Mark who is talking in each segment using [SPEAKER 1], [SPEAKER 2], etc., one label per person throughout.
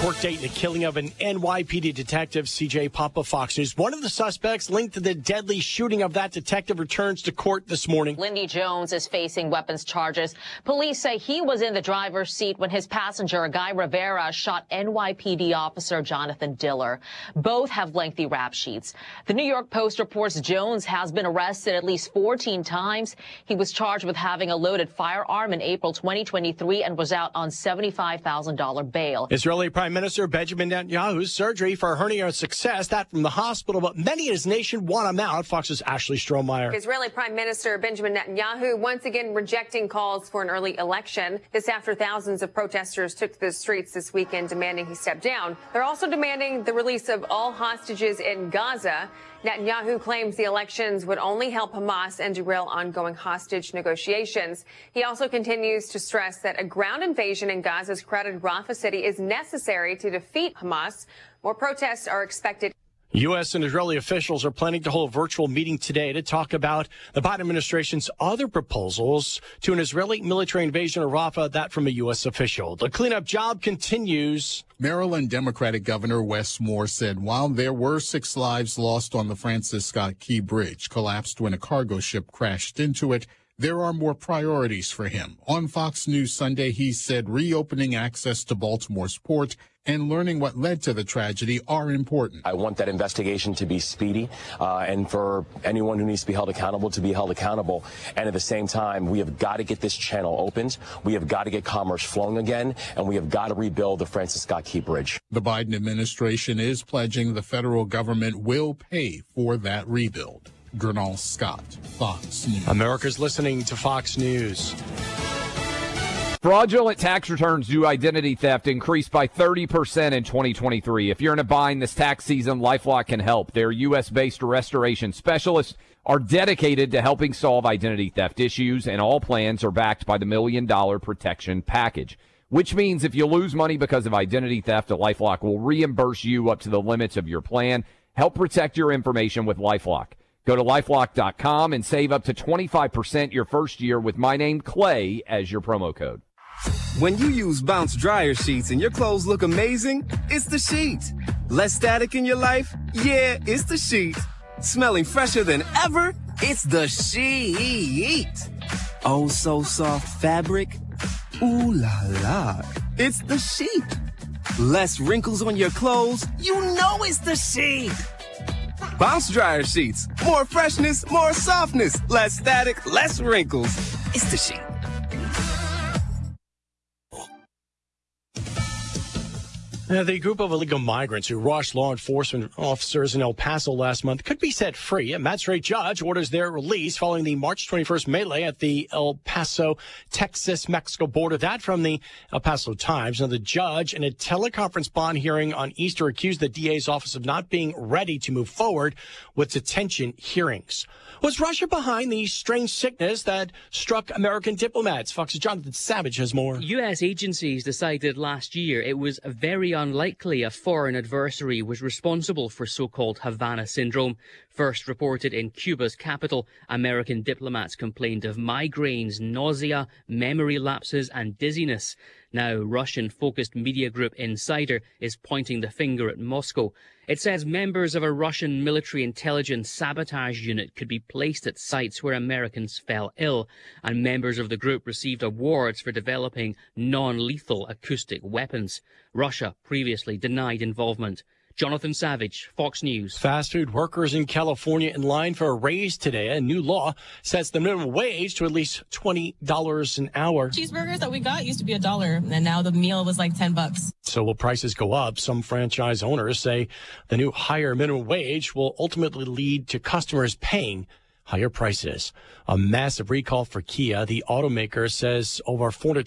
[SPEAKER 1] court date in the killing of an NYPD detective, CJ Papa, Fox News. One of the suspects linked to the deadly shooting of that detective returns to court this morning.
[SPEAKER 2] Lindy Jones is facing weapons charges. Police say he was in the driver's seat when his passenger, Guy Rivera, shot NYPD officer Jonathan Diller. Both have lengthy rap sheets. The New York Post reports Jones has been arrested at least 14 times. He was charged with having a loaded firearm in April 2023 and was out on $75,000 bail.
[SPEAKER 1] Israeli Prime Minister Benjamin Netanyahu's surgery for a hernia success, that from the hospital, but many in his nation want him out. Fox's Ashley Strohmeyer.
[SPEAKER 3] Israeli Prime Minister Benjamin Netanyahu once again rejecting calls for an early election. This after thousands of protesters took to the streets this weekend demanding he step down. They're also demanding the release of all hostages in Gaza. Netanyahu claims the elections would only help Hamas and derail ongoing hostage negotiations. He also continues to stress that a ground invasion in Gaza's crowded Rafah city is necessary to defeat Hamas. More protests are expected.
[SPEAKER 1] U.S. and Israeli officials are planning to hold a virtual meeting today to talk about the Biden administration's other proposals to an Israeli military invasion of Rafah, that from a U.S. official. The cleanup job continues.
[SPEAKER 4] Maryland Democratic Governor Wes Moore said while there were 6 lives lost on the Francis Scott Key Bridge, collapsed when a cargo ship crashed into it, there are more priorities for him. On Fox News Sunday, he said reopening access to Baltimore's port and learning what led to the tragedy are important.
[SPEAKER 5] I want that investigation to be speedy and for anyone who needs to be held accountable to be held accountable. And at the same time, we have got to get this channel opened. We have got to get commerce flowing again, and we have got to rebuild the Francis Scott Key Bridge.
[SPEAKER 4] The Biden administration is pledging the federal government will pay for that rebuild. Gernal Scott, Fox News.
[SPEAKER 1] America's listening to Fox News.
[SPEAKER 6] Fraudulent tax returns due to identity theft increased by 30% in 2023. If you're in a bind this tax season, LifeLock can help. Their U.S.-based restoration specialists are dedicated to helping solve identity theft issues, and all plans are backed by the $1 Million Protection Package, which means if you lose money because of identity theft, LifeLock will reimburse you up to the limits of your plan. Help protect your information with LifeLock. Go to LifeLock.com and save up to 25% your first year with my name, Clay, as your promo code.
[SPEAKER 7] When you use Bounce dryer sheets and your clothes look amazing, it's the sheets. Less static in your life? Yeah, it's the sheets. Smelling fresher than ever? It's the sheet. Oh, so soft fabric? Ooh la la. It's the sheet. Less wrinkles on your clothes? You know it's the sheet. Bounce dryer sheets. More freshness, more softness. Less static, less wrinkles. It's the sheet.
[SPEAKER 1] The group of illegal migrants who rushed law enforcement officers in El Paso last month could be set free. A magistrate judge orders their release following the March 21st melee at the El Paso, Texas-Mexico border. That from the El Paso Times. Now, the judge in a teleconference bond hearing on Easter accused the DA's office of not being ready to move forward with detention hearings. Was Russia behind the strange sickness that struck American diplomats? Fox's Jonathan Savage has more.
[SPEAKER 8] U.S. agencies decided last year it was very unlikely a foreign adversary was responsible for so-called Havana syndrome. First reported in Cuba's capital, American diplomats complained of migraines, nausea, memory lapses, and dizziness. Now, Russian-focused media group Insider is pointing the finger at Moscow. It says members of a Russian military intelligence sabotage unit could be placed at sites where Americans fell ill, and members of the group received awards for developing non-lethal acoustic weapons. Russia previously denied involvement. Jonathan Savage, Fox News.
[SPEAKER 1] Fast food workers in California in line for a raise today. A new law sets the minimum wage to at least $20 an hour.
[SPEAKER 9] Cheeseburgers that we got used to be $1, and now the meal was like $10.
[SPEAKER 1] So will prices go up? Some franchise owners say the new higher minimum wage will ultimately lead to customers paying higher prices. A massive recall for Kia. The automaker says over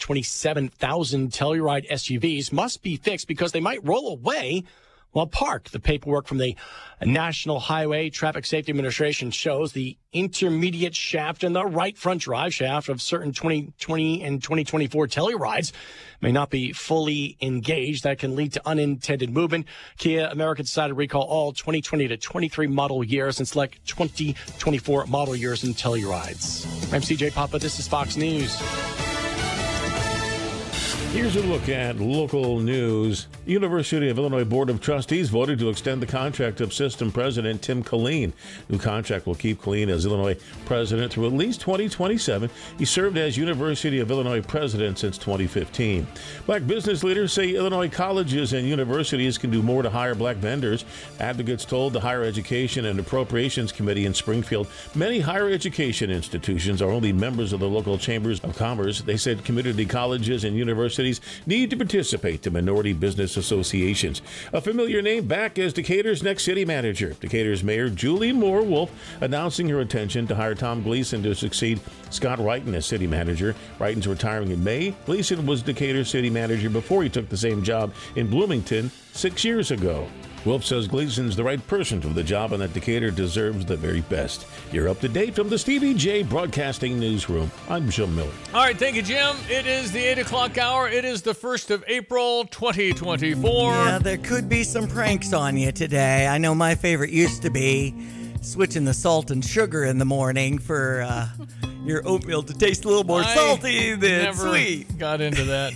[SPEAKER 1] 427,000 Telluride SUVs must be fixed because they might roll away while parked. The paperwork from the National Highway Traffic Safety Administration shows the intermediate shaft and the right front drive shaft of certain 2020 and 2024 Tellurides may not be fully engaged. That can lead to unintended movement. Kia America decided to recall all 2020 to 23 model years and select 2024 model years in Tellurides. I'm CJ Papa. This is Fox News.
[SPEAKER 10] Here's a look at local news. University of Illinois Board of Trustees voted to extend the contract of system president Tim Killeen. New contract will keep Killeen as Illinois president through at least 2027. He served as University of Illinois president since 2015. Black business leaders say Illinois colleges and universities can do more to hire black vendors. Advocates told the Higher Education and Appropriations Committee in Springfield many higher education institutions are only members of the local chambers of commerce. They said community colleges and universities need to participate to minority business associations. A familiar name back as Decatur's next city manager. Decatur's Mayor Julie Moore Wolf announcing her intention to hire Tom Gleason to succeed Scott Wrighton as city manager. Wrighton's retiring in May. Gleason was Decatur's city manager before he took the same job in Bloomington 6 years ago. Wolf says Gleason's the right person for the job and that Decatur deserves the very best. You're up to date from the Stevie J Broadcasting Newsroom. I'm Jim Miller.
[SPEAKER 11] All right, thank you, Jim. It is the 8 o'clock hour. It is the 1st of April, 2024.
[SPEAKER 12] Yeah, there could be some pranks on you today. I know my favorite used to be switching the salt and sugar in the morning for your oatmeal to taste a little more salty than sweet.
[SPEAKER 11] Never got into that.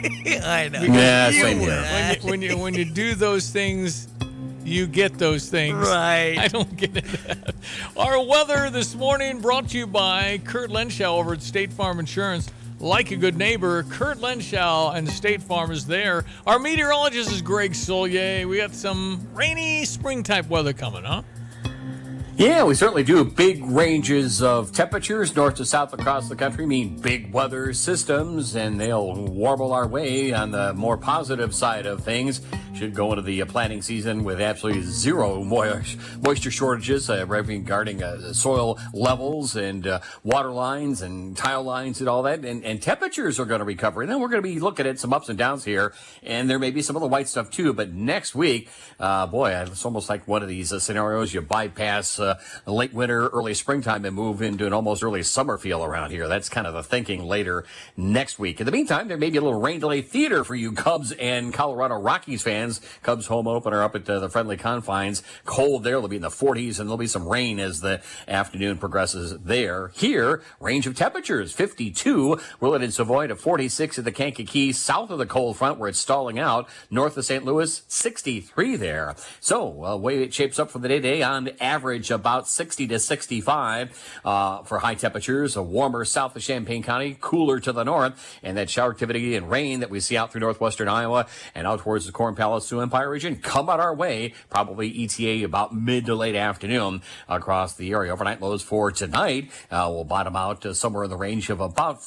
[SPEAKER 12] I know.
[SPEAKER 11] Yeah, same here. When you do those things, you get those things.
[SPEAKER 12] Right.
[SPEAKER 11] I don't get into that. Our weather this morning brought to you by Kurt Lenschow over at State Farm Insurance. Like a good neighbor, Kurt Lenschow and State Farm is there. Our meteorologist is Greg Solier. We got some rainy spring-type weather coming, huh?
[SPEAKER 13] Yeah, we certainly do. Big ranges of temperatures north to south across the country mean big weather systems, and they'll warble our way on the more positive side of things. Should go into the planting season with absolutely zero moisture shortages regarding soil levels and water lines and tile lines and all that. And temperatures are going to recover. And then we're going to be looking at some ups and downs here. And there may be some of the white stuff too. But next week, it's almost like one of these scenarios. You bypass late winter, early springtime and move into an almost early summer feel around here. That's kind of the thinking later next week. In the meantime, there may be a little rain delay theater for you Cubs and Colorado Rockies fans. Cubs home opener up at the friendly confines. Cold there. They'll be in the 40s, and there'll be some rain as the afternoon progresses there. Here, range of temperatures, 52. Willett and Savoy to 46 at the Kankakee, south of the cold front where it's stalling out. North of St. Louis, 63 there. So, way it shapes up for the day on average about 60 to 65 for high temperatures. A warmer south of Champaign County, cooler to the north, and that shower activity and rain that we see out through northwestern Iowa and out towards the Corn Palace Sioux Empire region come on our way, probably ETA about mid to late afternoon across the area. Overnight lows for tonight will bottom out somewhere in the range of about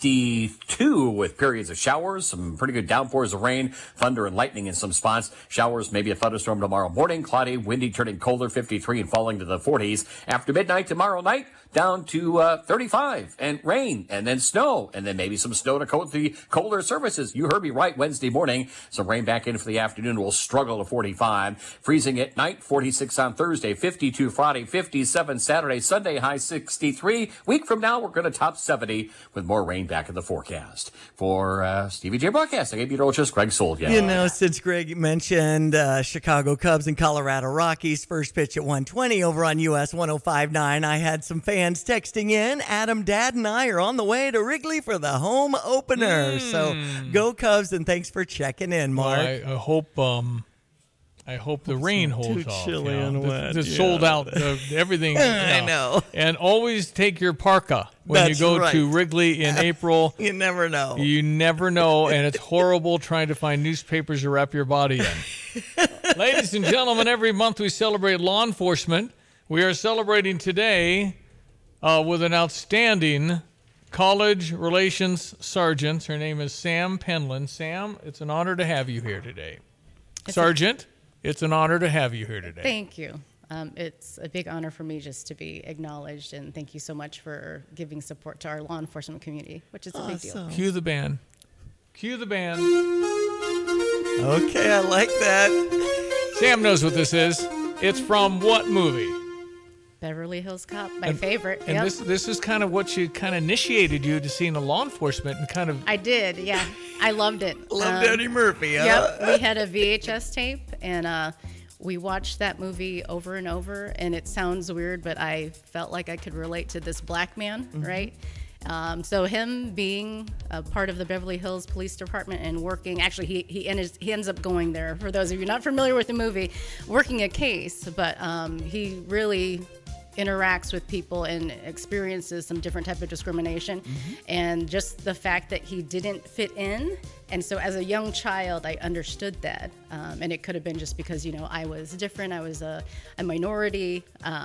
[SPEAKER 13] 52 with periods of showers, some pretty good downpours of rain, thunder and lightning in some spots. Showers, maybe a thunderstorm tomorrow morning. Cloudy, windy, turning colder, 53 and falling to the 40s. After midnight tomorrow night, down to 35 and rain and then snow and then maybe some snow to coat the colder surfaces. You heard me right. Wednesday morning, some rain back in for the afternoon. We'll struggle to 45. Freezing at night, 46 on Thursday, 52 Friday, 57 Saturday, Sunday, high 63. Week from now, we're going to top 70 with more rain back in the forecast. For Stevie J Broadcasting, I'm meteorologist Greg Soldier.
[SPEAKER 12] You know, since Greg mentioned Chicago Cubs and Colorado Rockies, first pitch at 1:20 over on US 105.9, I had some fans texting in. Adam, Dad, and I are on the way to Wrigley for the home opener. So go Cubs, and thanks for checking in, Mark.
[SPEAKER 11] Well, I hope the rain holds
[SPEAKER 12] too
[SPEAKER 11] off.
[SPEAKER 12] Chilly and wet.
[SPEAKER 11] It's sold out. Everything.
[SPEAKER 12] I know.
[SPEAKER 11] And always take your parka when you go to Wrigley in April.
[SPEAKER 12] You never know.
[SPEAKER 11] You never know, and it's horrible trying to find newspapers to wrap your body in. Ladies and gentlemen, every month we celebrate law enforcement. We are celebrating today with an outstanding college relations sergeant. Her name is Sam Penland. Sam, it's an honor to have you here today. Sergeant, it's an honor to have you here today.
[SPEAKER 14] Thank you. It's a big honor for me just to be acknowledged, and thank you so much for giving support to our law enforcement community, which is a big deal.
[SPEAKER 11] Cue the band. Cue the band.
[SPEAKER 12] Okay, I like that.
[SPEAKER 11] Sam knows what this is. It's from what movie?
[SPEAKER 14] Beverly Hills Cop, my favorite.
[SPEAKER 11] And this is kind of what you kind of initiated you to seeing the law enforcement and kind of.
[SPEAKER 14] I did, yeah. I loved it.
[SPEAKER 12] Loved Eddie Murphy, huh?
[SPEAKER 14] Yep. We had a VHS tape, and we watched that movie over and over. And it sounds weird, but I felt like I could relate to this black man, right? So him being a part of the Beverly Hills Police Department and working, actually he ends up going there, for those of you not familiar with the movie, working a case, but he really interacts with people and experiences some different type of discrimination. And just the fact that he didn't fit in. And so as a young child, I understood that. And it could have been just because, I was different. I was a minority.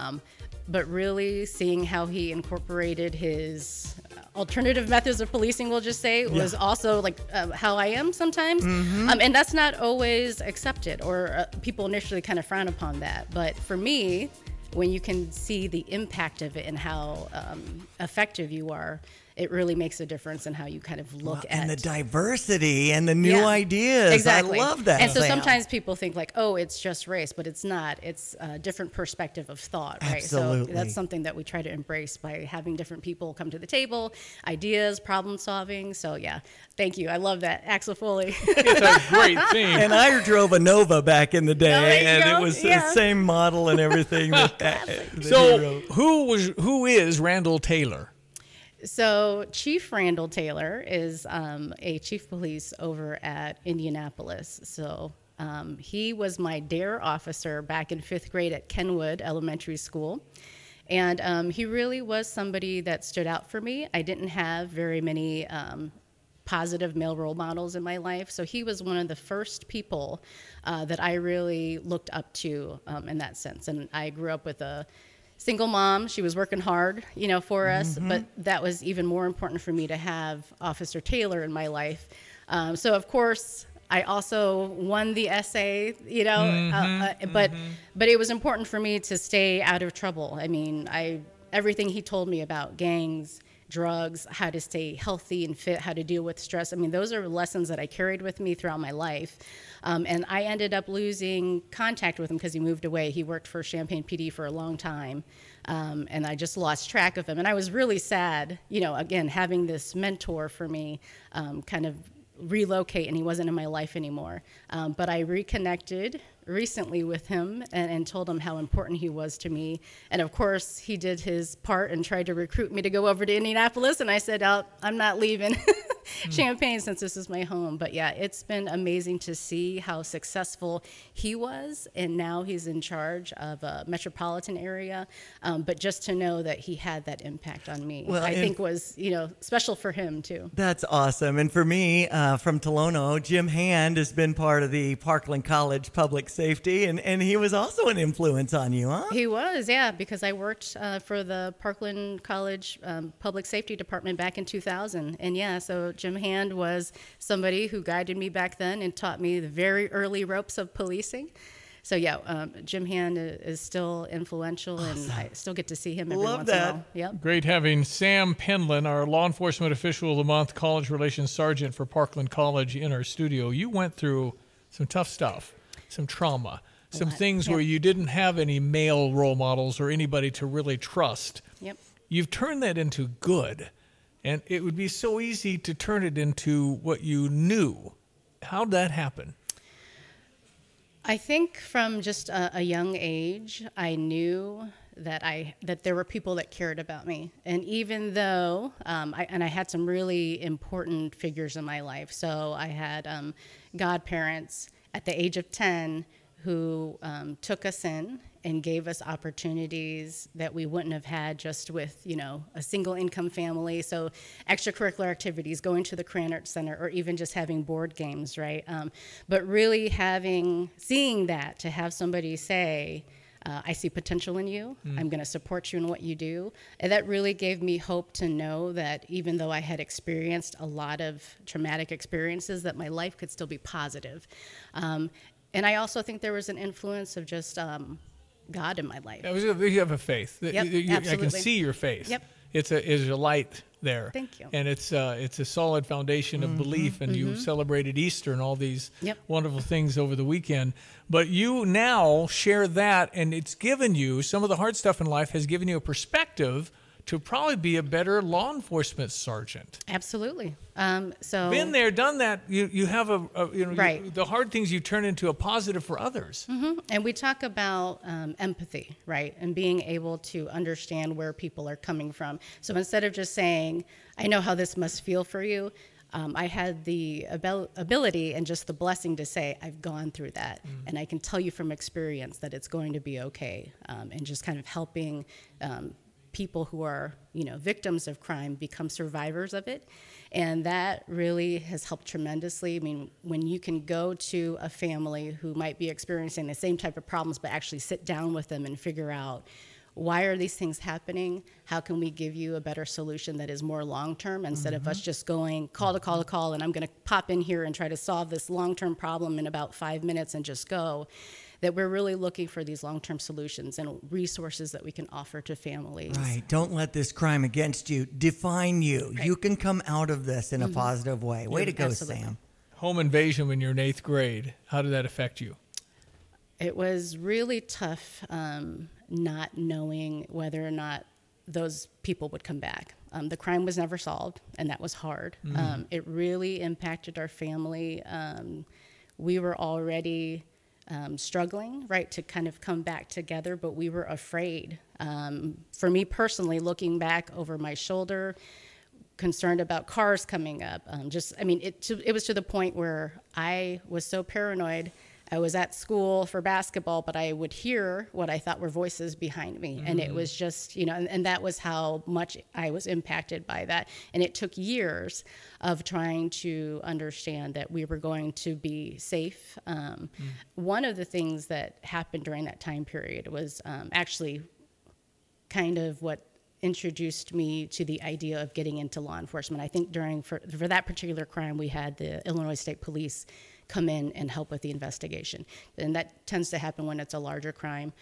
[SPEAKER 14] But really seeing how he incorporated his alternative methods of policing, we'll just say, was also like how I am sometimes. And that's not always accepted, or people initially kind of frown upon that. But for me, when you can see the impact of it and how effective you are, it really makes a difference in how you kind of look at.
[SPEAKER 12] And the diversity and the new ideas.
[SPEAKER 14] Exactly.
[SPEAKER 12] I love that.
[SPEAKER 14] And so
[SPEAKER 12] Sam.
[SPEAKER 14] sometimes people think like, oh, it's just race, but it's not. It's a different perspective of thought, right?
[SPEAKER 12] Absolutely.
[SPEAKER 14] So that's something that we try to embrace by having different people come to the table, ideas, problem solving. So yeah, thank you. I love that. Axel Foley.
[SPEAKER 11] It's a great theme.
[SPEAKER 12] And I drove a Nova back in the day, and
[SPEAKER 14] go.
[SPEAKER 12] it was the same model and everything.
[SPEAKER 11] So who is Randall Taylor?
[SPEAKER 14] So Chief Randall Taylor is a chief of police over at Indianapolis. So he was my DARE officer back in 5th grade at Kenwood Elementary School. And he really was somebody that stood out for me. I didn't have very many positive male role models in my life. So he was one of the first people that I really looked up to in that sense. And I grew up with a single mom. She was working hard, for us, but that was even more important for me to have Officer Taylor in my life. So of course, I also won the essay, but it was important for me to stay out of trouble. I mean, everything he told me about gangs, drugs, how to stay healthy and fit, how to deal with stress. I mean, those are lessons that I carried with me throughout my life. And I ended up losing contact with him because he moved away. He worked for Champaign PD for a long time. And I just lost track of him. And I was really sad, again, having this mentor for me kind of relocate, and he wasn't in my life anymore. But I reconnected recently with him and told him how important he was to me. And of course, he did his part and tried to recruit me to go over to Indianapolis. And I said, I'm not leaving Champaign since this is my home. But yeah, it's been amazing to see how successful he was. And now he's in charge of a metropolitan area. But just to know that he had that impact on me, I think was, special for him too.
[SPEAKER 12] That's awesome. And for me, from Tolono, Jim Hand has been part of the Parkland College Public Safety, and he was also an influence on you, huh?
[SPEAKER 14] He was, yeah, because I worked for the Parkland College Public Safety Department back in 2000. And yeah, so Jim Hand was somebody who guided me back then and taught me the very early ropes of policing. So yeah, Jim Hand is still influential, and I still get to see him every once in a while. Yep.
[SPEAKER 11] Great having Sam Penland, our Law Enforcement Official of the Month, College Relations Sergeant for Parkland College, in our studio. You went through some tough stuff, some trauma, some things where you didn't have any male role models or anybody to really trust.
[SPEAKER 14] Yep.
[SPEAKER 11] You've turned that into good, and it would be so easy to turn it into what you knew. How'd that happen?
[SPEAKER 14] I think from just a young age, I knew that there were people that cared about me. And even though, I had some really important figures in my life. So I had godparents at the age of 10 who took us in and gave us opportunities that we wouldn't have had just with, a single income family. So extracurricular activities, going to the Cranert Center, or even just having board games, right? But really seeing that, to have somebody say, I see potential in you. I'm going to support you in what you do. And that really gave me hope to know that even though I had experienced a lot of traumatic experiences, that my life could still be positive. And I also think there was an influence of just God in my life.
[SPEAKER 11] You have a faith.
[SPEAKER 14] Yep,
[SPEAKER 11] I can see your faith.
[SPEAKER 14] Yep.
[SPEAKER 11] It's a light there.
[SPEAKER 14] Thank you.
[SPEAKER 11] And it's a solid foundation of belief. And you celebrated Easter and all these wonderful things over the weekend. But you now share that, and it's given you, some of the hard stuff in life has given you a perspective to probably be a better law enforcement sergeant.
[SPEAKER 14] Absolutely. So
[SPEAKER 11] been there, done that. You have
[SPEAKER 14] right.
[SPEAKER 11] The hard things you turn into a positive for others.
[SPEAKER 14] Mm-hmm. And we talk about empathy, right, and being able to understand where people are coming from. So instead of just saying, "I know how this must feel for you," I had the ability and just the blessing to say, I've gone through that, and I can tell you from experience that it's going to be okay, and just kind of helping people who are, victims of crime become survivors of it. And that really has helped tremendously. I mean, when you can go to a family who might be experiencing the same type of problems, but actually sit down with them and figure out, why are these things happening? How can we give you a better solution that is more long-term instead of us just going call to call to call, and I'm going to pop in here and try to solve this long-term problem in about 5 minutes and just go, that we're really looking for these long-term solutions and resources that we can offer to families.
[SPEAKER 12] Right. Don't let this crime against you define you.
[SPEAKER 14] Right.
[SPEAKER 12] You can come out of this in a positive way. Way to go,
[SPEAKER 14] Absolutely.
[SPEAKER 12] Sam.
[SPEAKER 11] Home invasion when you're in 8th grade. How did that affect you?
[SPEAKER 14] It was really tough not knowing whether or not those people would come back. The crime was never solved, and that was hard. It really impacted our family. We were already struggling, right, to kind of come back together, but we were afraid. For me personally, looking back over my shoulder, concerned about cars coming up. It was to the point where I was so paranoid. I was at school for basketball, but I would hear what I thought were voices behind me. And it was just, and that was how much I was impacted by that. And it took years of trying to understand that we were going to be safe. One of the things that happened during that time period was actually kind of what introduced me to the idea of getting into law enforcement. I think for that particular crime, we had the Illinois State Police come in and help with the investigation. And that tends to happen when it's a larger crime.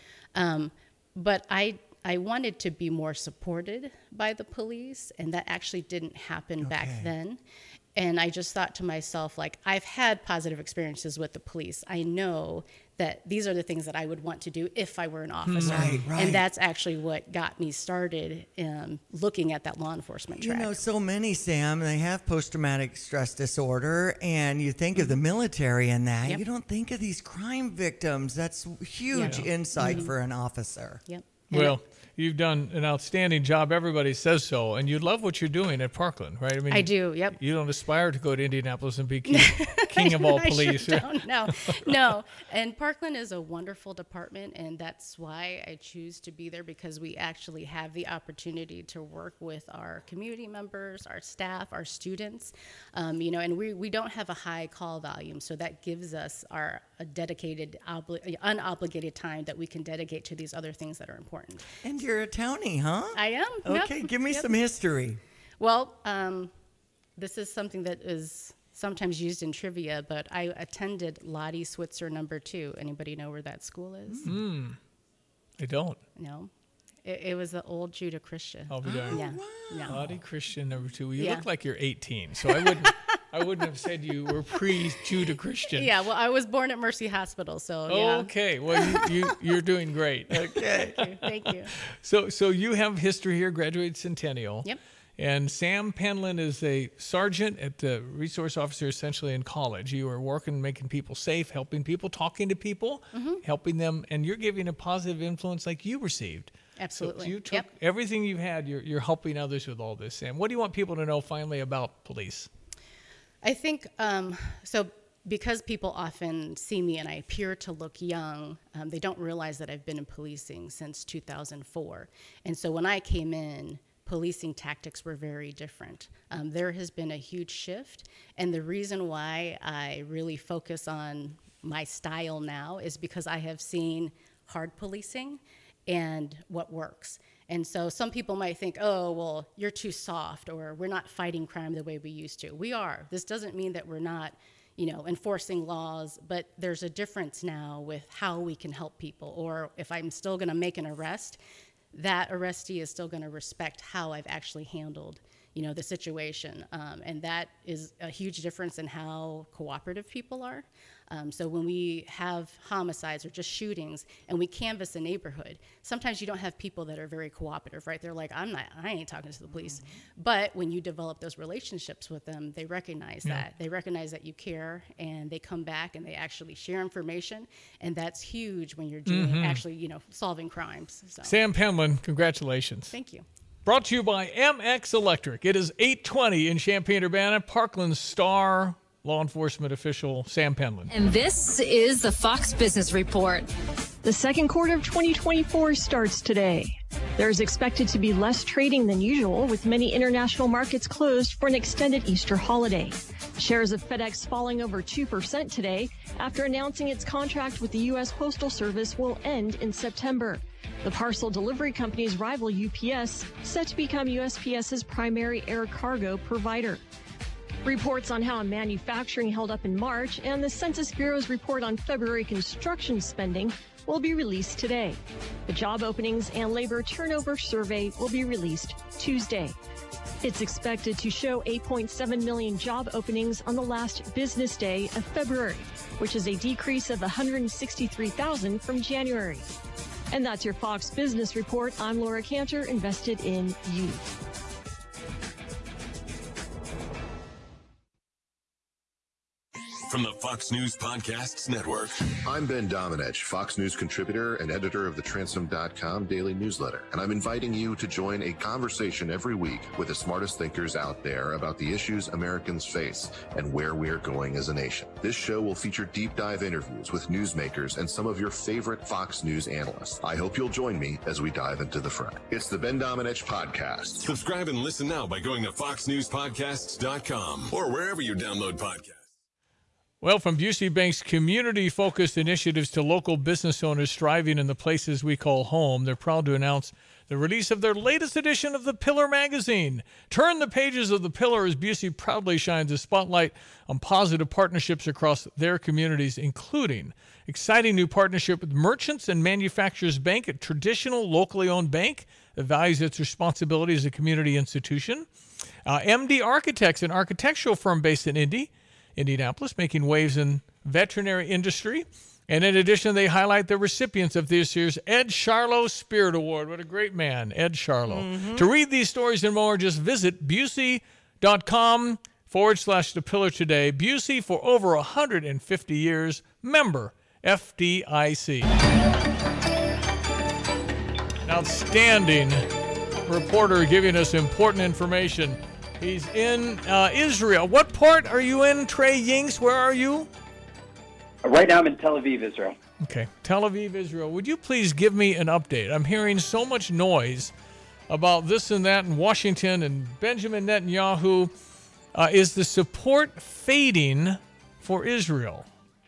[SPEAKER 14] But I wanted to be more supported by the police, and that actually didn't happen back then. And I just thought to myself, I've had positive experiences with the police. I know that these are the things that I would want to do if I were an officer.
[SPEAKER 12] Right.
[SPEAKER 14] And that's actually what got me started looking at that law enforcement track.
[SPEAKER 12] So many, Sam, they have post-traumatic stress disorder, and you think of the military and that.
[SPEAKER 14] Yep.
[SPEAKER 12] You don't think of these crime victims. That's huge insight for an officer.
[SPEAKER 14] Yep.
[SPEAKER 11] Well, you've done an outstanding job. Everybody says so. And you love what you're doing at Parkland, right? I mean,
[SPEAKER 14] I do, yep.
[SPEAKER 11] You don't aspire to go to Indianapolis and be king of all police.
[SPEAKER 14] I sure don't. No. And Parkland is a wonderful department, and that's why I choose to be there, because we actually have the opportunity to work with our community members, our staff, our students, and we don't have a high call volume, so that gives us a dedicated, unobligated time that we can dedicate to these other things that are important.
[SPEAKER 12] And you're a townie, huh?
[SPEAKER 14] I am.
[SPEAKER 12] Okay, give me some history.
[SPEAKER 14] Well, this is something that is sometimes used in trivia, but I attended Lottie Switzer No. 2. Anybody know where that school is?
[SPEAKER 11] I don't.
[SPEAKER 14] No. It was the old Judah Christian.
[SPEAKER 11] I'll be darned.
[SPEAKER 14] Yeah. No.
[SPEAKER 11] Lottie Christian No. 2. Well, you
[SPEAKER 14] Yeah.
[SPEAKER 11] look like you're 18, so I wouldn't have said you were pre-Judah Christian.
[SPEAKER 14] Yeah, well, I was born at Mercy Hospital, so yeah.
[SPEAKER 11] Okay, well, you're doing great.
[SPEAKER 14] Okay. Thank you.
[SPEAKER 11] So you have history here, graduated Centennial.
[SPEAKER 14] Yep.
[SPEAKER 11] And Sam Penland is a sergeant at the resource officer essentially in college. You are working, making people safe, helping people, talking to people, helping them, and you're giving a positive influence like you received.
[SPEAKER 14] Absolutely.
[SPEAKER 11] So you took everything you've had, you're helping others with all this, Sam. What do you want people to know finally about police?
[SPEAKER 14] I think, because people often see me and I appear to look young, they don't realize that I've been in policing since 2004. And so when I came in, policing tactics were very different. There has been a huge shift, and the reason why I really focus on my style now is because I have seen hard policing and what works. And so some people might think, oh, well, you're too soft, or we're not fighting crime the way we used to. We are. This doesn't mean that we're not, enforcing laws, but there's a difference now with how we can help people. Or if I'm still going to make an arrest, that arrestee is still going to respect how I've actually handled, the situation. And that is a huge difference in how cooperative people are. So when we have homicides or just shootings and we canvass a neighborhood, sometimes you don't have people that are very cooperative, right? They're like, I ain't talking to the police. But when you develop those relationships with them, they recognize that. They recognize that you care, and they come back and they actually share information. And that's huge when you're doing actually, solving crimes. So.
[SPEAKER 11] Sam Penland, congratulations.
[SPEAKER 14] Thank you.
[SPEAKER 11] Brought to you by MX Electric. It is 8:20 in Champaign-Urbana. Parkland's star law enforcement official Sam Penland.
[SPEAKER 15] And this is the Fox Business Report.
[SPEAKER 16] The second quarter of 2024 starts today. There's expected to be less trading than usual, with many international markets closed for an extended Easter holiday. Shares of FedEx falling over 2% today after announcing its contract with the U.S. Postal Service will end in September. The parcel delivery company's rival UPS set to become USPS's primary air cargo provider. Reports on how manufacturing held up in March and the Census Bureau's report on February construction spending will be released today. The job openings and labor turnover survey will be released Tuesday. It's expected to show 8.7 million job openings on the last business day of February, which is a decrease of 163,000 from January. And that's your Fox Business Report. I'm Laura Cantor, invested in you.
[SPEAKER 17] From the Fox News Podcasts Network.
[SPEAKER 18] I'm Ben Domenech, Fox News contributor and editor of the Transom.com daily newsletter, and I'm inviting you to join a conversation every week with the smartest thinkers out there about the issues Americans face and where we're going as a nation. This show will feature deep dive interviews with newsmakers and some of your favorite Fox News analysts. I hope you'll join me as we dive into the fray. It's the Ben Domenech Podcast.
[SPEAKER 17] Subscribe and listen now by going to foxnewspodcasts.com or wherever you download podcasts.
[SPEAKER 11] Well, from Busey Bank's community-focused initiatives to local business owners striving in the places we call home, they're proud to announce the release of their latest edition of The Pillar magazine. Turn the pages of The Pillar as Busey proudly shines a spotlight on positive partnerships across their communities, including exciting new partnership with Merchants and Manufacturers Bank, a traditional locally owned bank that values its responsibility as a community institution. MD Architects, an architectural firm based in Indianapolis, making waves in veterinary industry. And in addition, they highlight the recipients of this year's Ed Charlo Spirit Award. What a great man, Ed Charlo. To read these stories and more, just visit Busey.com/The Pillar today. Busey for over 150 years, member FDIC. An outstanding reporter giving us important information. He's in Israel. What part are you in, Trey Yinks? Where are you?
[SPEAKER 19] Right now I'm in Tel Aviv, Israel.
[SPEAKER 11] Okay, Tel Aviv, Israel. Would you please give me an update? I'm hearing so much noise about this and that in Washington and Benjamin Netanyahu. Is the support fading for Israel?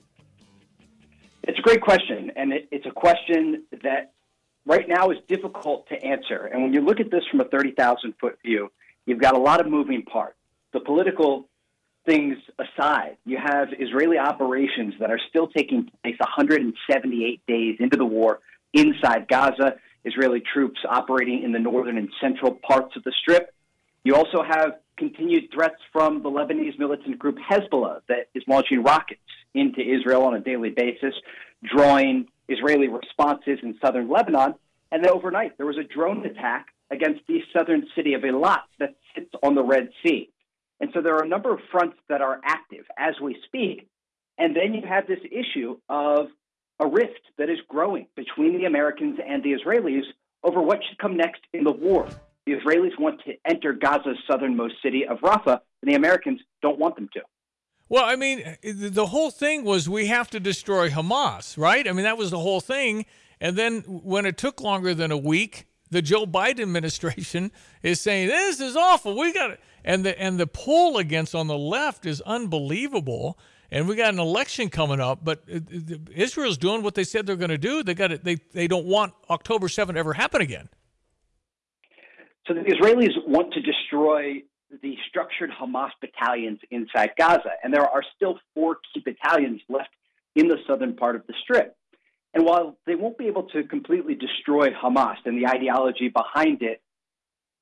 [SPEAKER 19] It's a great question, and it's a question that right now is difficult to answer. And when you look at this from a 30,000-foot view, you've got a lot of moving parts. The political things aside, you have Israeli operations that are still taking place 178 days into the war inside Gaza, Israeli troops operating in the northern and central parts of the Strip. You also have continued threats from the Lebanese militant group Hezbollah that is launching rockets into Israel on a daily basis, drawing Israeli responses in southern Lebanon. And then overnight, there was a drone attack against the southern city of Eilat that sits on the Red Sea. And so there are a number of fronts that are active as we speak. And then you have this issue of a rift that is growing between the Americans and the Israelis over what should come next in the war. The Israelis want to enter Gaza's southernmost city of Rafah, and the Americans don't want them to.
[SPEAKER 11] Well, I mean, the whole thing was we have to destroy Hamas, right? I mean, that was the whole thing. And then when it took longer than a week, the Joe Biden administration is saying, this is awful. We got it. And the poll against on the left is unbelievable. And we got an election coming up, but Israel's doing what they said they're going to do. They don't want October 7th to ever happen again.
[SPEAKER 19] So the Israelis want to destroy the structured Hamas battalions inside Gaza. And there are still 4 key battalions left in the southern part of the Strip. And while they won't be able to completely destroy Hamas and the ideology behind it,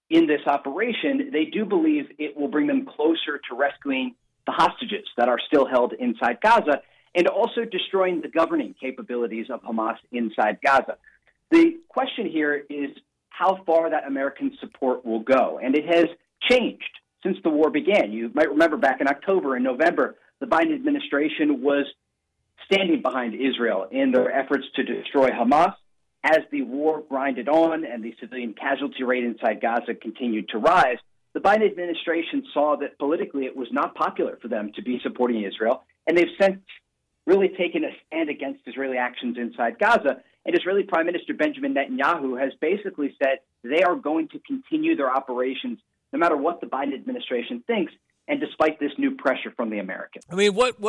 [SPEAKER 19] in this operation, they do believe it will bring them closer to rescuing the hostages that are still held inside Gaza and also destroying the governing capabilities of Hamas inside Gaza. The question here is how far that American support will go, and it has changed since the war began. You might remember back in October and November, the Biden administration was standing behind Israel in their efforts to destroy Hamas. As the war grinded on and the civilian casualty rate inside Gaza continued to rise, the Biden administration saw that politically it was not popular for them to be supporting Israel, and they've since really taken a stand against Israeli actions inside Gaza. And Israeli Prime Minister Benjamin Netanyahu has basically said they are going to continue their operations no matter what the Biden administration thinks, and despite this new pressure from the Americans.
[SPEAKER 11] I mean, what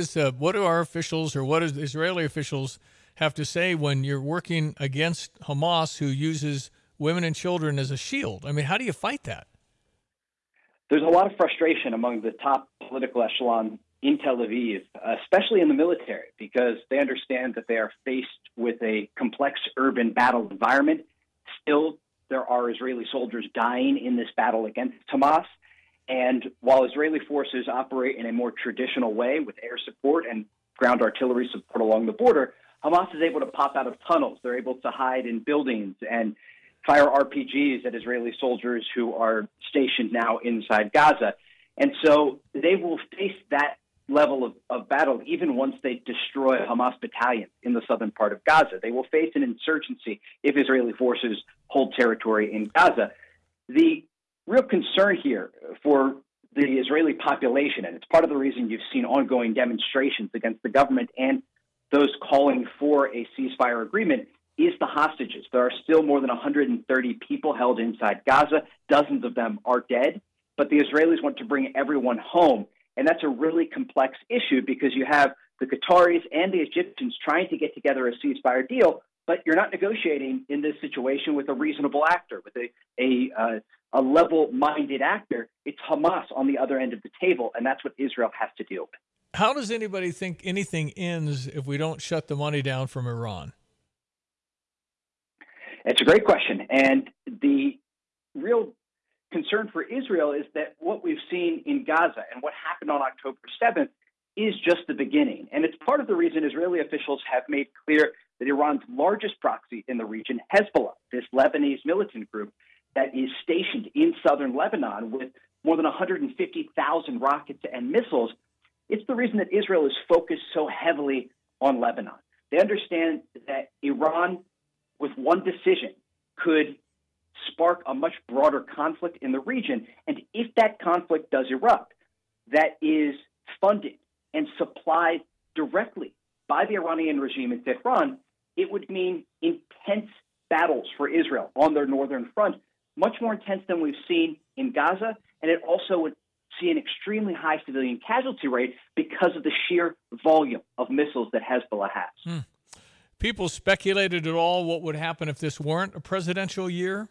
[SPEAKER 11] do our officials or what does Israeli officials have to say when you're working against Hamas, who uses women and children as a shield? I mean, how do you fight that?
[SPEAKER 19] There's a lot of frustration among the top political echelon in Tel Aviv, especially in the military, because they understand that they are faced with a complex urban battle environment. Still, there are Israeli soldiers dying in this battle against Hamas. And while Israeli forces operate in a more traditional way with air support and ground artillery support along the border, Hamas is able to pop out of tunnels. They're able to hide in buildings and fire RPGs at Israeli soldiers who are stationed now inside Gaza. And so they will face that level of battle even once they destroy Hamas battalions in the southern part of Gaza. They will face an insurgency if Israeli forces hold territory in Gaza. The real concern here for the Israeli population, and it's part of the reason you've seen ongoing demonstrations against the government and those calling for a ceasefire agreement, is the hostages. There are still more than 130 people held inside Gaza. Dozens of them are dead, but the Israelis want to bring everyone home. And that's a really complex issue because you have the Qataris and the Egyptians trying to get together a ceasefire deal, but you're not negotiating in this situation with a reasonable actor, with a level-minded actor. It's Hamas on the other end of the table, and that's what Israel has to deal with.
[SPEAKER 11] How does anybody think anything ends if we don't shut the money down from Iran?
[SPEAKER 19] It's a great question. And the real concern for Israel is that what we've seen in Gaza and what happened on October 7th is just the beginning. And it's part of the reason Israeli officials have made clear that Iran's largest proxy in the region, Hezbollah, this Lebanese militant group that is stationed in southern Lebanon with more than 150,000 rockets and missiles, it's the reason that Israel is focused so heavily on Lebanon. They understand that Iran, with one decision, could spark a much broader conflict in the region. And if that conflict does erupt, that is funded and supplied directly by the Iranian regime in Tehran, it would mean intense battles for Israel on their northern front, much more intense than we've seen in Gaza. And it also would see an extremely high civilian casualty rate because of the sheer volume of missiles that Hezbollah has.
[SPEAKER 11] People speculated at all what would happen if this weren't a presidential year?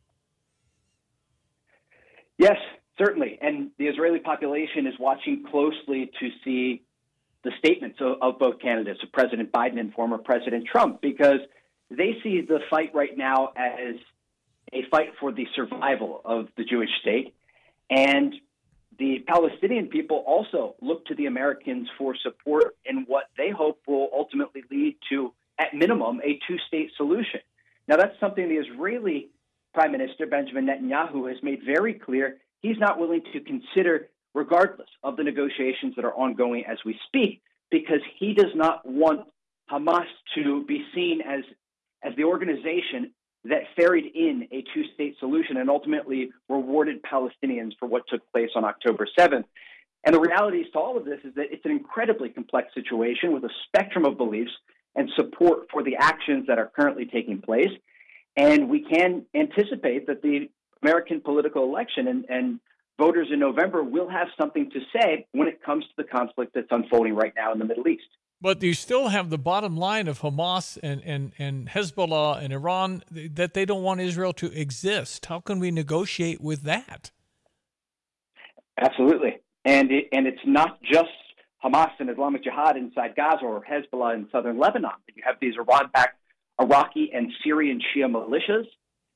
[SPEAKER 19] Yes, certainly. And the Israeli population is watching closely to see the statements of both candidates, of President Biden and former President Trump, because they see the fight right now as a fight for the survival of the Jewish state. And the Palestinian people also look to the Americans for support in what they hope will ultimately lead to, at minimum, a two-state solution. Now, that's something the Israeli Prime Minister Benjamin Netanyahu has made very clear he's not willing to consider, regardless of the negotiations that are ongoing as we speak, because he does not want Hamas to be seen as the organization that ferried in a two-state solution and ultimately rewarded Palestinians for what took place on October 7th. And the realities to all of this is that it's an incredibly complex situation with a spectrum of beliefs and support for the actions that are currently taking place. And we can anticipate that the American political election and voters in November will have something to say when it comes to the conflict that's unfolding right now in the Middle East.
[SPEAKER 11] But you still have the bottom line of Hamas and Hezbollah and Iran, that they don't want Israel to exist. How can we negotiate with that?
[SPEAKER 19] Absolutely. And it's not just Hamas and Islamic Jihad inside Gaza or Hezbollah in southern Lebanon. You have these Iran-backed Iraqi and Syrian Shia militias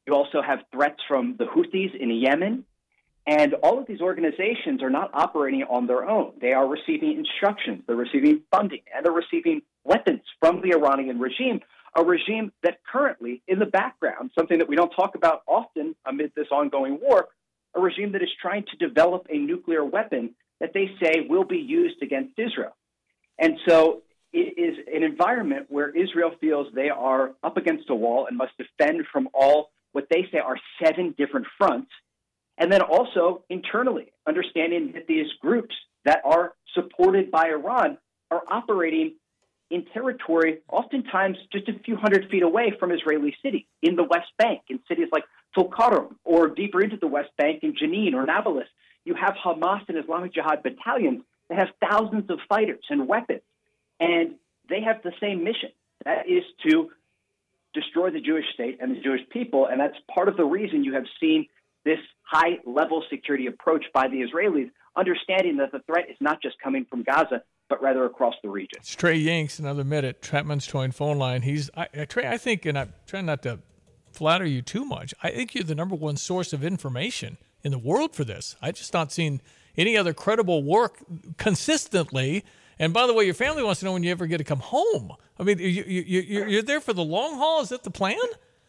[SPEAKER 19] You also have threats from the Houthis in Yemen. And all of these organizations are not operating on their own. They are receiving instructions, they're receiving funding, and they're receiving weapons from the Iranian regime, a regime that currently, in the background, something that we don't talk about often amid this ongoing war, a regime that is trying to develop a nuclear weapon that they say will be used against Israel. And so it is an environment where Israel feels they are up against a wall and must defend from all what they say are 7 different fronts. And then also internally, understanding that these groups that are supported by Iran are operating in territory, oftentimes just a few hundred feet away from Israeli cities, in the West Bank, in cities like Tulkarm, or deeper into the West Bank in Jenin or Nablus. You have Hamas and Islamic Jihad battalions that have thousands of fighters and weapons, and they have the same mission. That is to destroy the Jewish state and the Jewish people, and that's part of the reason you have seen this high-level security approach by the Israelis, understanding that the threat is not just coming from Gaza, but rather across the region.
[SPEAKER 11] It's Trey Yingst, another minute, Chapman's Towing phone line. Trey, I think, and I'm trying not to flatter you too much, I think you're the number one source of information in the world for this. I've just not seen any other credible work consistently. And by the way, your family wants to know when you ever get to come home. I mean, you're there for the long haul? Is that the plan?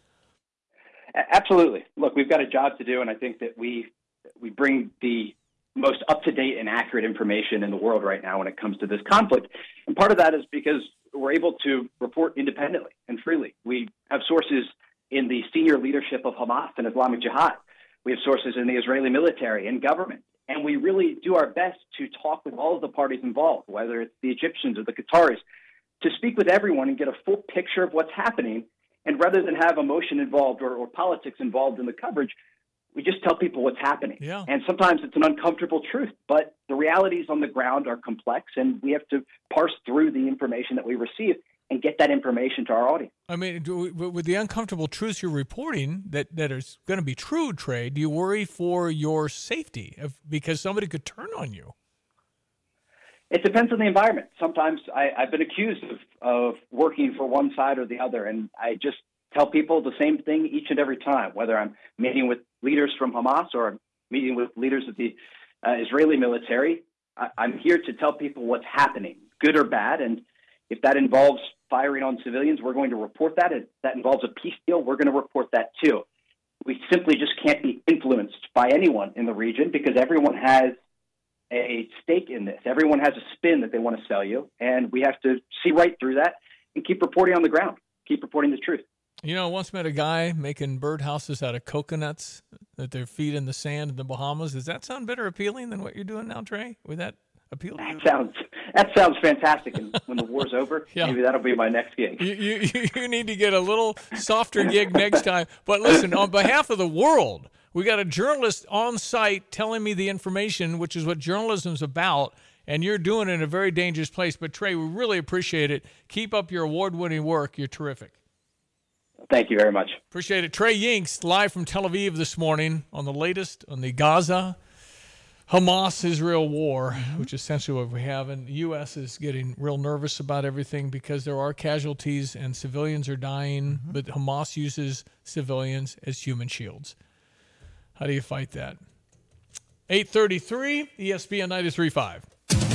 [SPEAKER 19] Absolutely. Look, we've got a job to do, and I think that we bring the most up-to-date and accurate information in the world right now when it comes to this conflict. And part of that is because we're able to report independently and freely. We have sources in the senior leadership of Hamas and Islamic Jihad. We have sources in the Israeli military and government. And we really do our best to talk with all of the parties involved, whether it's the Egyptians or the Qataris, to speak with everyone and get a full picture of what's happening. And rather than have emotion involved or politics involved in the coverage, we just tell people what's happening.
[SPEAKER 11] Yeah.
[SPEAKER 19] And sometimes it's an uncomfortable truth, but the realities on the ground are complex, and we have to parse through the information that we receive and get that information to our audience.
[SPEAKER 11] I mean, with the uncomfortable truths you're reporting that is going to be true, Trey, do you worry for your safety because somebody could turn on you?
[SPEAKER 19] It depends on the environment. Sometimes I've been accused of working for one side or the other, and I just tell people the same thing each and every time, whether I'm meeting with leaders from Hamas or I'm meeting with leaders of the Israeli military. I'm here to tell people what's happening, good or bad, and if that involves firing on civilians, we're going to report that. If that involves a peace deal, we're going to report that too. We simply just can't be influenced by anyone in the region because everyone has a stake in this. Everyone has a spin that they want to sell you, and we have to see right through that and keep reporting on the ground, keep reporting the truth.
[SPEAKER 11] You know, I once met a guy making birdhouses out of coconuts that their feet in the sand in the Bahamas. Does that sound better appealing than what you're doing now, Trey? Would that appeal to you?
[SPEAKER 19] That sounds fantastic. And when the war's over,
[SPEAKER 11] yeah,
[SPEAKER 19] maybe that'll be my next gig.
[SPEAKER 11] You need to get a little softer gig next time. But listen, on behalf of the world, we got a journalist on site telling me the information, which is what journalism's about, and you're doing it in a very dangerous place. But, Trey, we really appreciate it. Keep up your award-winning work. You're terrific.
[SPEAKER 19] Thank you very much.
[SPEAKER 11] Appreciate it. Trey Yingst, live from Tel Aviv this morning on the latest on the Gaza-Hamas-Israel war, which is essentially what we have. And the U.S. is getting real nervous about everything because there are casualties and civilians are dying, but Hamas uses civilians as human shields. How do you fight that? 8:33, ESPN 93.5.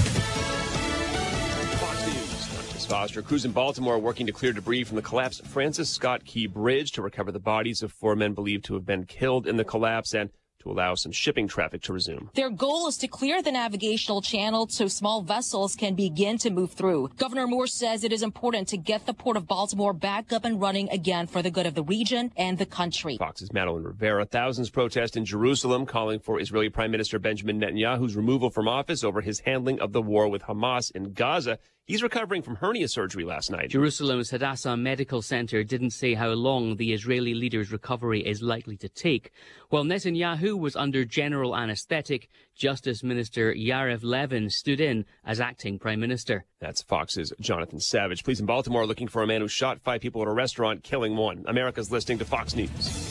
[SPEAKER 20] Fox News, I'm Chris Foster. Crews in Baltimore working to clear debris from the collapsed Francis Scott Key Bridge to recover the bodies of 4 men believed to have been killed in the collapse and to allow some shipping traffic to resume.
[SPEAKER 21] Their goal is to clear the navigational channel so small vessels can begin to move through. Governor Moore says it is important to get the Port of Baltimore back up and running again for the good of the region and the country.
[SPEAKER 20] Fox's Madeline Rivera. Thousands protest in Jerusalem calling for Israeli Prime Minister Benjamin Netanyahu's removal from office over his handling of the war with Hamas in Gaza. He's recovering from hernia surgery last night.
[SPEAKER 8] Jerusalem's Hadassah Medical Center didn't say how long the Israeli leader's recovery is likely to take. While Netanyahu was under general anesthetic, Justice Minister Yarev Levin stood in as acting prime minister.
[SPEAKER 20] That's Fox's Jonathan Savage. Police in Baltimore are looking for a man who shot 5 people at a restaurant, killing 1. America's listening to Fox News.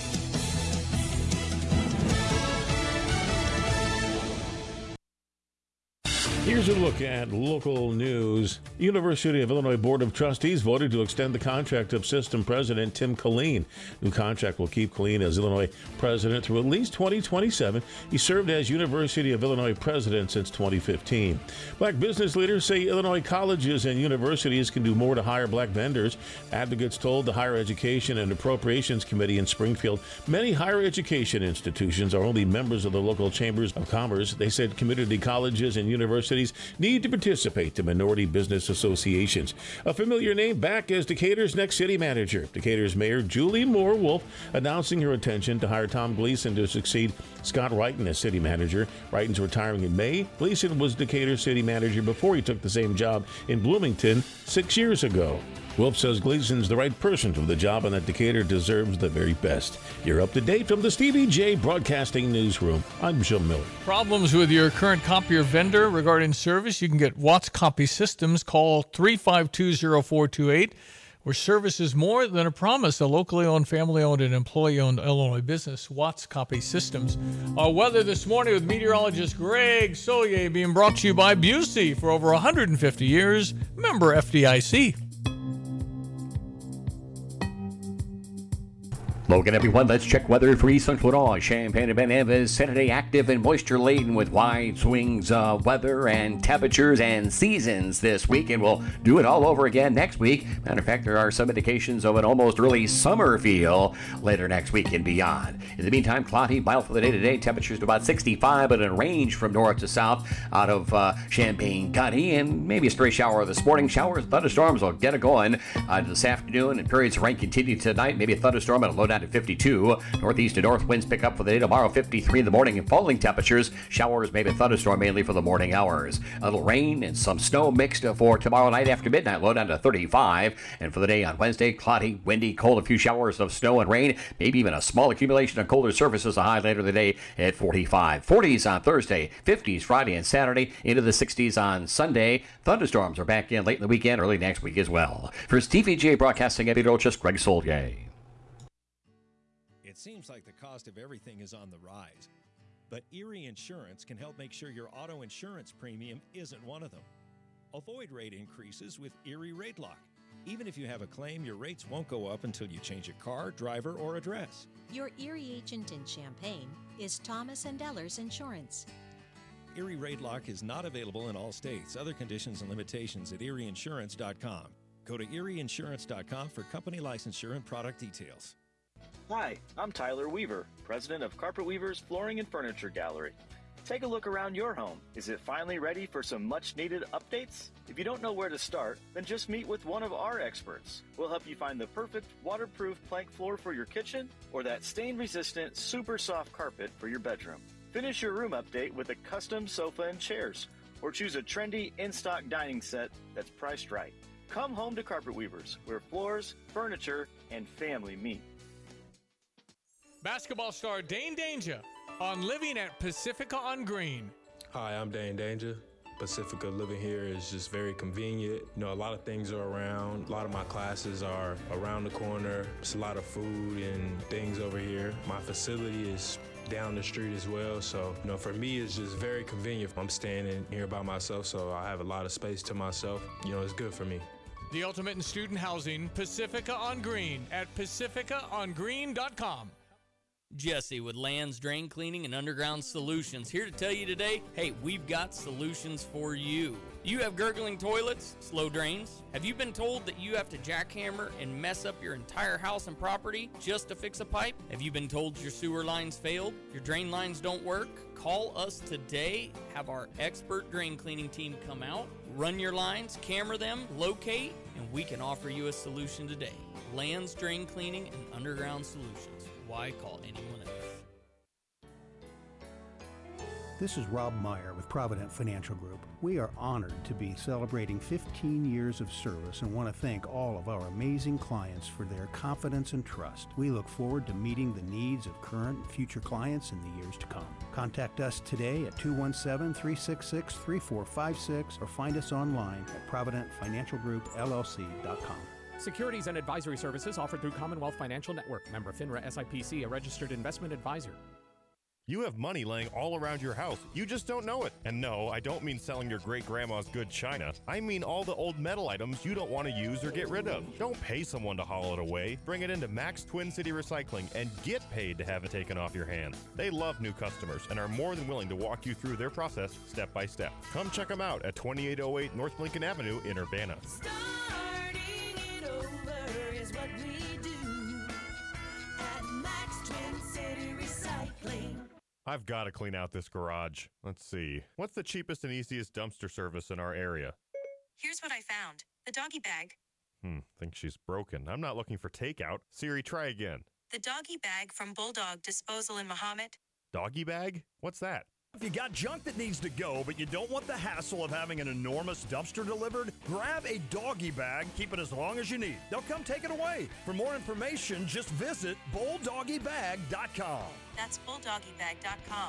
[SPEAKER 10] Here's a look at local news. University of Illinois Board of Trustees voted to extend the contract of system president Tim Killeen. New contract will keep Killeen as Illinois president through at least 2027. He served as University of Illinois president since 2015. Black business leaders say Illinois colleges and universities can do more to hire black vendors. Advocates told the Higher Education and Appropriations Committee in Springfield many higher education institutions are only members of the local chambers of commerce. They said community colleges and universities need to participate in minority business associations. A familiar name back as Decatur's next city manager. Decatur's Mayor Julie Moore Wolf announcing her intention to hire Tom Gleason to succeed Scott Wrighton as city manager. Wrighton's retiring in May. Gleason was Decatur's city manager before he took the same job in Bloomington 6 years ago. Wolf says Gleason's the right person for the job and that Decatur deserves the very best. You're up to date from the Stevie J Broadcasting Newsroom. I'm Jim Miller.
[SPEAKER 11] Problems with your current copier vendor regarding service? You can get Watts Copy Systems. Call 352-0428, where service is more than a promise. A locally owned, family-owned, and employee-owned Illinois business, Watts Copy Systems. Our weather this morning with meteorologist Greg Solier, being brought to you by Busey for over 150 years. Member FDIC.
[SPEAKER 2] Logan, everyone, let's check weather for East Central Illinois. Champaign and Ben Nevis, Saturday active and moisture laden with wide swings of weather and temperatures and seasons this week, and we'll do it all over again next week. Matter of fact, there are some indications of an almost early summer feel later next week and beyond. In the meantime, cloudy, mild for the day today. Temperatures to about 65, but in a range from north to south out of Champaign County, and maybe a stray shower this morning. Showers, thunderstorms will get it going this afternoon, and periods of rain continue tonight. Maybe a thunderstorm at a low down to 52. Northeast and north winds pick up for the day tomorrow, 53 in the morning, and falling temperatures. Showers, maybe a thunderstorm mainly for the morning hours. A little rain and some snow mixed for tomorrow night after midnight, low down to 35. And for the day on Wednesday, cloudy, windy, cold, a few showers of snow and rain, maybe even a small accumulation of colder surfaces, a high later in the day at 45. 40s on Thursday, 50s Friday and Saturday, into the 60s on Sunday. Thunderstorms are back in late in the weekend, early next week as well. For Stevie J Broadcasting, meteorologist Greg Solier.
[SPEAKER 22] It seems like the cost of everything is on the rise, but Erie Insurance can help make sure your auto insurance premium isn't one of them. Avoid rate increases with Erie Rate Lock. Even if you have a claim, your rates won't go up until you change a car, driver, or address.
[SPEAKER 23] Your Erie agent in Champaign is Thomas & Ellers Insurance.
[SPEAKER 22] Erie Rate Lock is not available in all states. Other conditions and limitations at erieinsurance.com. Go to erieinsurance.com for company licensure and product details.
[SPEAKER 24] Hi, I'm Tyler Weaver, president of Carpet Weaver's Flooring and Furniture Gallery. Take a look around your home. Is it finally ready for some much-needed updates? If you don't know where to start, then just meet with one of our experts. We'll help you find the perfect waterproof plank floor for your kitchen or that stain-resistant, super soft carpet for your bedroom. Finish your room update with a custom sofa and chairs, or choose a trendy in-stock dining set that's priced right. Come home to Carpet Weavers, where floors, furniture, and family meet.
[SPEAKER 11] Basketball star Dane Danger on Living at Pacifica on Green.
[SPEAKER 25] Hi, I'm Dane Danger. Pacifica living here is just very convenient. You know, a lot of things are around. A lot of my classes are around the corner. There's a lot of food and things over here. My facility is down the street as well. So, you know, for me, it's just very convenient. I'm staying in here by myself, so I have a lot of space to myself. You know, it's good for me.
[SPEAKER 11] The ultimate in student housing, Pacifica on Green at pacificaongreen.com.
[SPEAKER 26] Jesse with Lands Drain Cleaning and Underground Solutions here to tell you today, hey, we've got solutions for you. You have gurgling toilets, slow drains? Have you been told that you have to jackhammer and mess up your entire house and property just to fix a pipe? Have you been told your sewer lines failed, your drain lines don't work? Call us today, have our expert drain cleaning team come out, run your lines, camera them, locate, and we can offer you a solution today. Lands Drain Cleaning and Underground Solutions. Why call anyone else?
[SPEAKER 27] This is Rob Meyer with Provident Financial Group. We are honored to be celebrating 15 years of service and want to thank all of our amazing clients for their confidence and trust. We look forward to meeting the needs of current and future clients in the years to come. Contact us today at 217-366-3456 or find us online at providentfinancialgroupllc.com.
[SPEAKER 28] Securities and advisory services offered through Commonwealth Financial Network. Member FINRA SIPC, a registered investment advisor.
[SPEAKER 1] You have money laying all around your house. You just don't know it. And no, I don't mean selling your great-grandma's good china. I mean all the old metal items you don't want to use or get rid of. Don't pay someone to haul it away. Bring it into Max Twin City Recycling and get paid to have it taken off your hands. They love new customers and are more than willing to walk you through their process step by step. Come check them out at 2808 North Lincoln Avenue in Urbana.
[SPEAKER 3] Starting it over is what we do at Max Twin City Recycling.
[SPEAKER 1] I've got to clean out this garage. Let's see. What's the cheapest and easiest dumpster service in our area?
[SPEAKER 4] Here's what I found. The doggy bag.
[SPEAKER 1] Think she's broken. I'm not looking for takeout. Siri, try again.
[SPEAKER 4] The doggy bag from Bulldog Disposal in Mahomet.
[SPEAKER 1] Doggy bag? What's that?
[SPEAKER 5] If you got junk that needs to go, but you don't want the hassle of having an enormous dumpster delivered, grab a doggy bag, keep it as long as you need. They'll come take it away. For more information, just visit bulldoggybag.com.
[SPEAKER 4] That's bulldoggybag.com.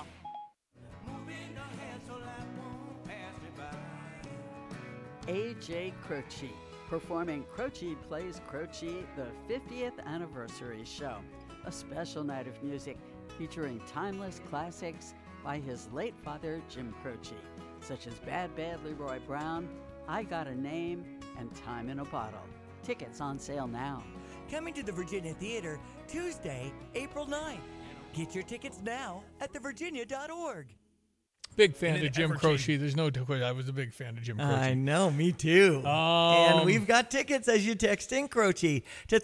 [SPEAKER 6] A.J. Croce, performing Croce Plays Croce, the 50th anniversary show. A special night of music featuring timeless classics by his late father, Jim Croce, such as Bad Bad Leroy Brown, I Got a Name, and Time in a Bottle. Tickets on sale now.
[SPEAKER 12] Coming to the Virginia Theater Tuesday, April 9th. Get your tickets now at thevirginia.org.
[SPEAKER 11] Big fan of Jim Croce. There's no question. I was a big fan of Jim Croce.
[SPEAKER 12] I know, me too. And we've got tickets as you text in Croce to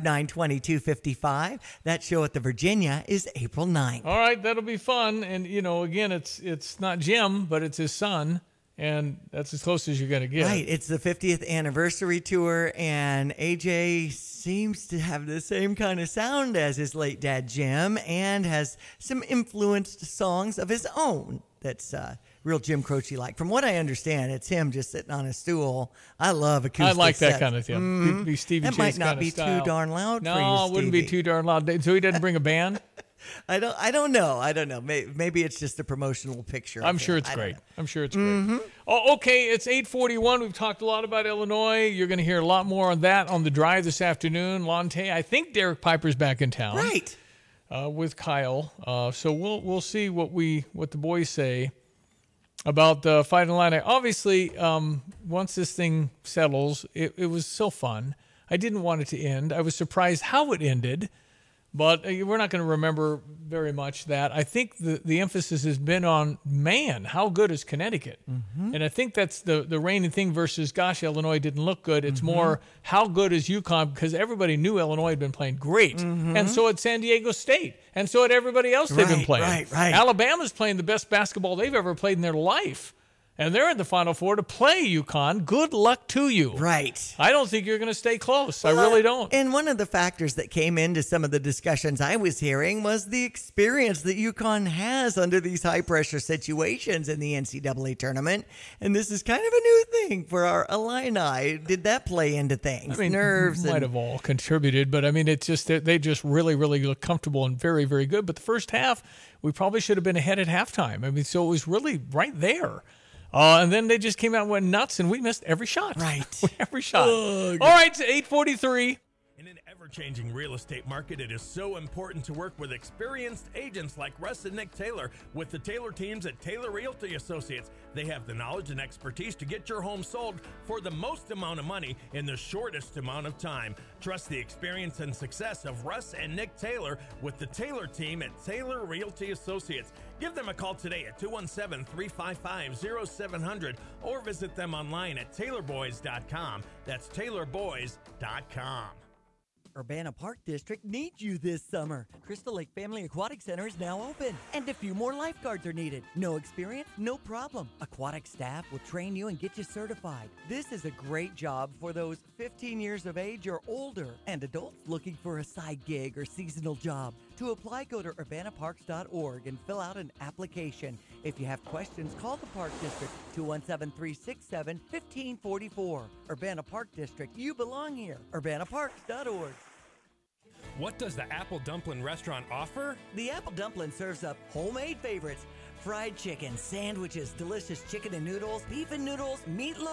[SPEAKER 12] 359-2255. That show at the Virginia is April 9th.
[SPEAKER 11] All right, that'll be fun. And, you know, again, it's not Jim, but it's his son. And that's as close as you're going to get.
[SPEAKER 12] Right. It's the 50th anniversary tour, and AJ seems to have the same kind of sound as his late dad, Jim, and has some influenced songs of his own that's real Jim Croce-like. From what I understand, it's him just sitting on a stool. I love acoustic
[SPEAKER 11] I like that
[SPEAKER 12] sets.
[SPEAKER 11] kind of thing. Be Stevie
[SPEAKER 12] That
[SPEAKER 11] Chase
[SPEAKER 12] might not
[SPEAKER 11] kind of
[SPEAKER 12] be
[SPEAKER 11] style.
[SPEAKER 12] too darn loud for you,
[SPEAKER 11] No, it wouldn't be
[SPEAKER 12] Stevie.
[SPEAKER 11] too darn loud. So he doesn't bring a band?
[SPEAKER 12] I don't know. Maybe it's just a promotional picture.
[SPEAKER 11] I'm sure it's great. I'm sure it's great. Oh, okay, it's 8:41. We've talked a lot about Illinois. You're going to hear a lot more on that on the drive this afternoon. Lonte, I think Derek Piper's back in town.
[SPEAKER 12] Right.
[SPEAKER 11] With Kyle. So we'll see what the boys say about the Fight Illini. Obviously, once this thing settles, it was so fun. I didn't want it to end. I was surprised how it ended. But we're not going to remember very much that. I think the emphasis has been on, man, how good is Connecticut? And I think that's the reigning thing versus, gosh, Illinois didn't look good. It's more, how good is UConn? Because everybody knew Illinois had been playing great. And so had San Diego State. And so had everybody else they've been playing.
[SPEAKER 12] Right.
[SPEAKER 11] Alabama's playing the best basketball they've ever played in their life. And they're in the Final Four to play UConn. Good luck to you.
[SPEAKER 12] Right.
[SPEAKER 11] I don't think you're going to stay close. I really don't.
[SPEAKER 12] And one of the factors that came into some of the discussions I was hearing was the experience that UConn has under these high-pressure situations in the NCAA tournament. And this is kind of a new thing for our Illini. Did that play into things?
[SPEAKER 11] I mean,
[SPEAKER 12] Nerves
[SPEAKER 11] might have all contributed, but I mean, it's just they just really, really look comfortable and very, very good. But the first half, we probably should have been ahead at halftime. I mean, so it was really right there. And then they just came out and went nuts, and we missed every shot.
[SPEAKER 12] Right.
[SPEAKER 11] Every shot. All right, it's 8:43.
[SPEAKER 5] In an ever-changing real estate market, it is so important to work with experienced agents like Russ and Nick Taylor with the Taylor teams at Taylor Realty Associates. They have the knowledge and expertise to get your home sold for the most amount of money in the shortest amount of time. Trust the experience and success of Russ and Nick Taylor with the Taylor team at Taylor Realty Associates. Give them a call today at 217-355-0700 or visit them online at taylorboys.com. That's taylorboys.com.
[SPEAKER 12] Urbana Park District needs you this summer. Crystal Lake Family Aquatic Center is now open, and a few more lifeguards are needed. No experience? No problem. Aquatic staff will train you and get you certified. This is a great job for those 15 years of age or older, and adults looking for a side gig or seasonal job. To apply, go to urbanaparks.org and fill out an application. If you have questions, call the Park District, 217-367-1544. Urbana Park District, you belong here. urbanaparks.org.
[SPEAKER 7] What does the Apple Dumpling Restaurant offer?
[SPEAKER 12] The Apple Dumpling serves up homemade favorites, fried chicken, sandwiches, delicious chicken and noodles, beef and noodles, meatloaf,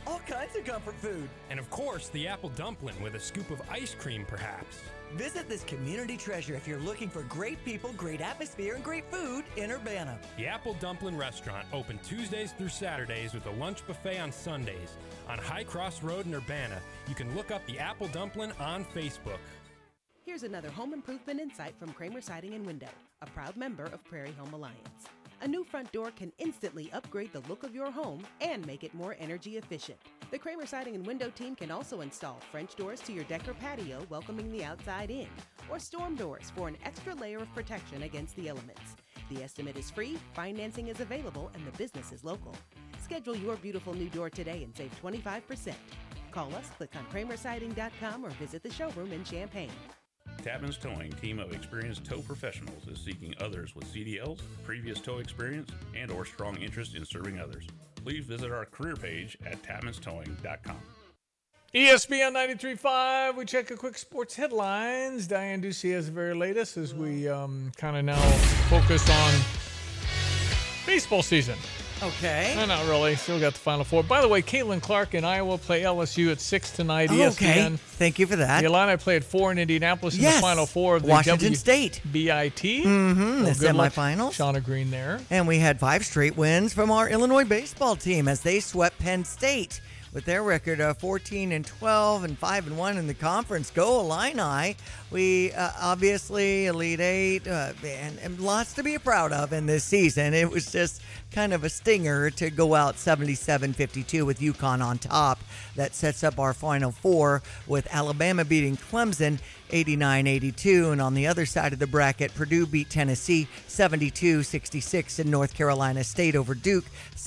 [SPEAKER 12] All kinds of comfort food.
[SPEAKER 7] And of course, the apple dumpling with a scoop of ice cream, perhaps.
[SPEAKER 12] Visit this community treasure if you're looking for great people, great atmosphere, and great food in Urbana.
[SPEAKER 7] The Apple Dumpling Restaurant, open Tuesdays through Saturdays with a lunch buffet on Sundays. On High Cross Road in Urbana, you can look up the Apple Dumpling on Facebook.
[SPEAKER 9] Here's another home improvement insight from Kramer Siding and Window, a proud member of Prairie Home Alliance. A new front door can instantly upgrade the look of your home and make it more energy efficient. The Kramer Siding and Window team can also install French doors to your deck or patio, welcoming the outside in, or storm doors for an extra layer of protection against the elements. The estimate is free, financing is available, and the business is local. Schedule your beautiful new door today and save 25%. Call us, click on kramersiding.com, or visit the showroom in Champaign.
[SPEAKER 13] Tapman's Towing team of experienced tow professionals is seeking others with CDLs, previous tow experience, and or strong interest in serving others. Please visit our career page at tapmanstowing.com.
[SPEAKER 11] ESPN 93.5, we check a quick sports headlines. Diane Ducey has the very latest as we kind of now focus on baseball season.
[SPEAKER 12] Okay.
[SPEAKER 11] No, not really. Still got the Final Four. By the way, Caitlin Clark and Iowa play LSU at 6 tonight, ESPN.
[SPEAKER 12] Okay. Thank you for that.
[SPEAKER 11] The Illini play at 4 in Indianapolis in the Final Four of the
[SPEAKER 12] Washington State.
[SPEAKER 11] BIT.
[SPEAKER 12] Mm-hmm. The
[SPEAKER 11] good luck,
[SPEAKER 12] semifinals.
[SPEAKER 11] Shauna Green there.
[SPEAKER 12] And we had 5 straight wins from our Illinois baseball team as they swept Penn State with their record of 14-12 and 5-1 in the conference. Go Illini! We obviously Elite Eight and lots to be proud of in this season. It was just kind of a stinger to go out 77-52 with UConn on top. That sets up our Final Four with Alabama beating Clemson 89-82. And on the other side of the bracket, Purdue beat Tennessee 72-66 and North Carolina State over Duke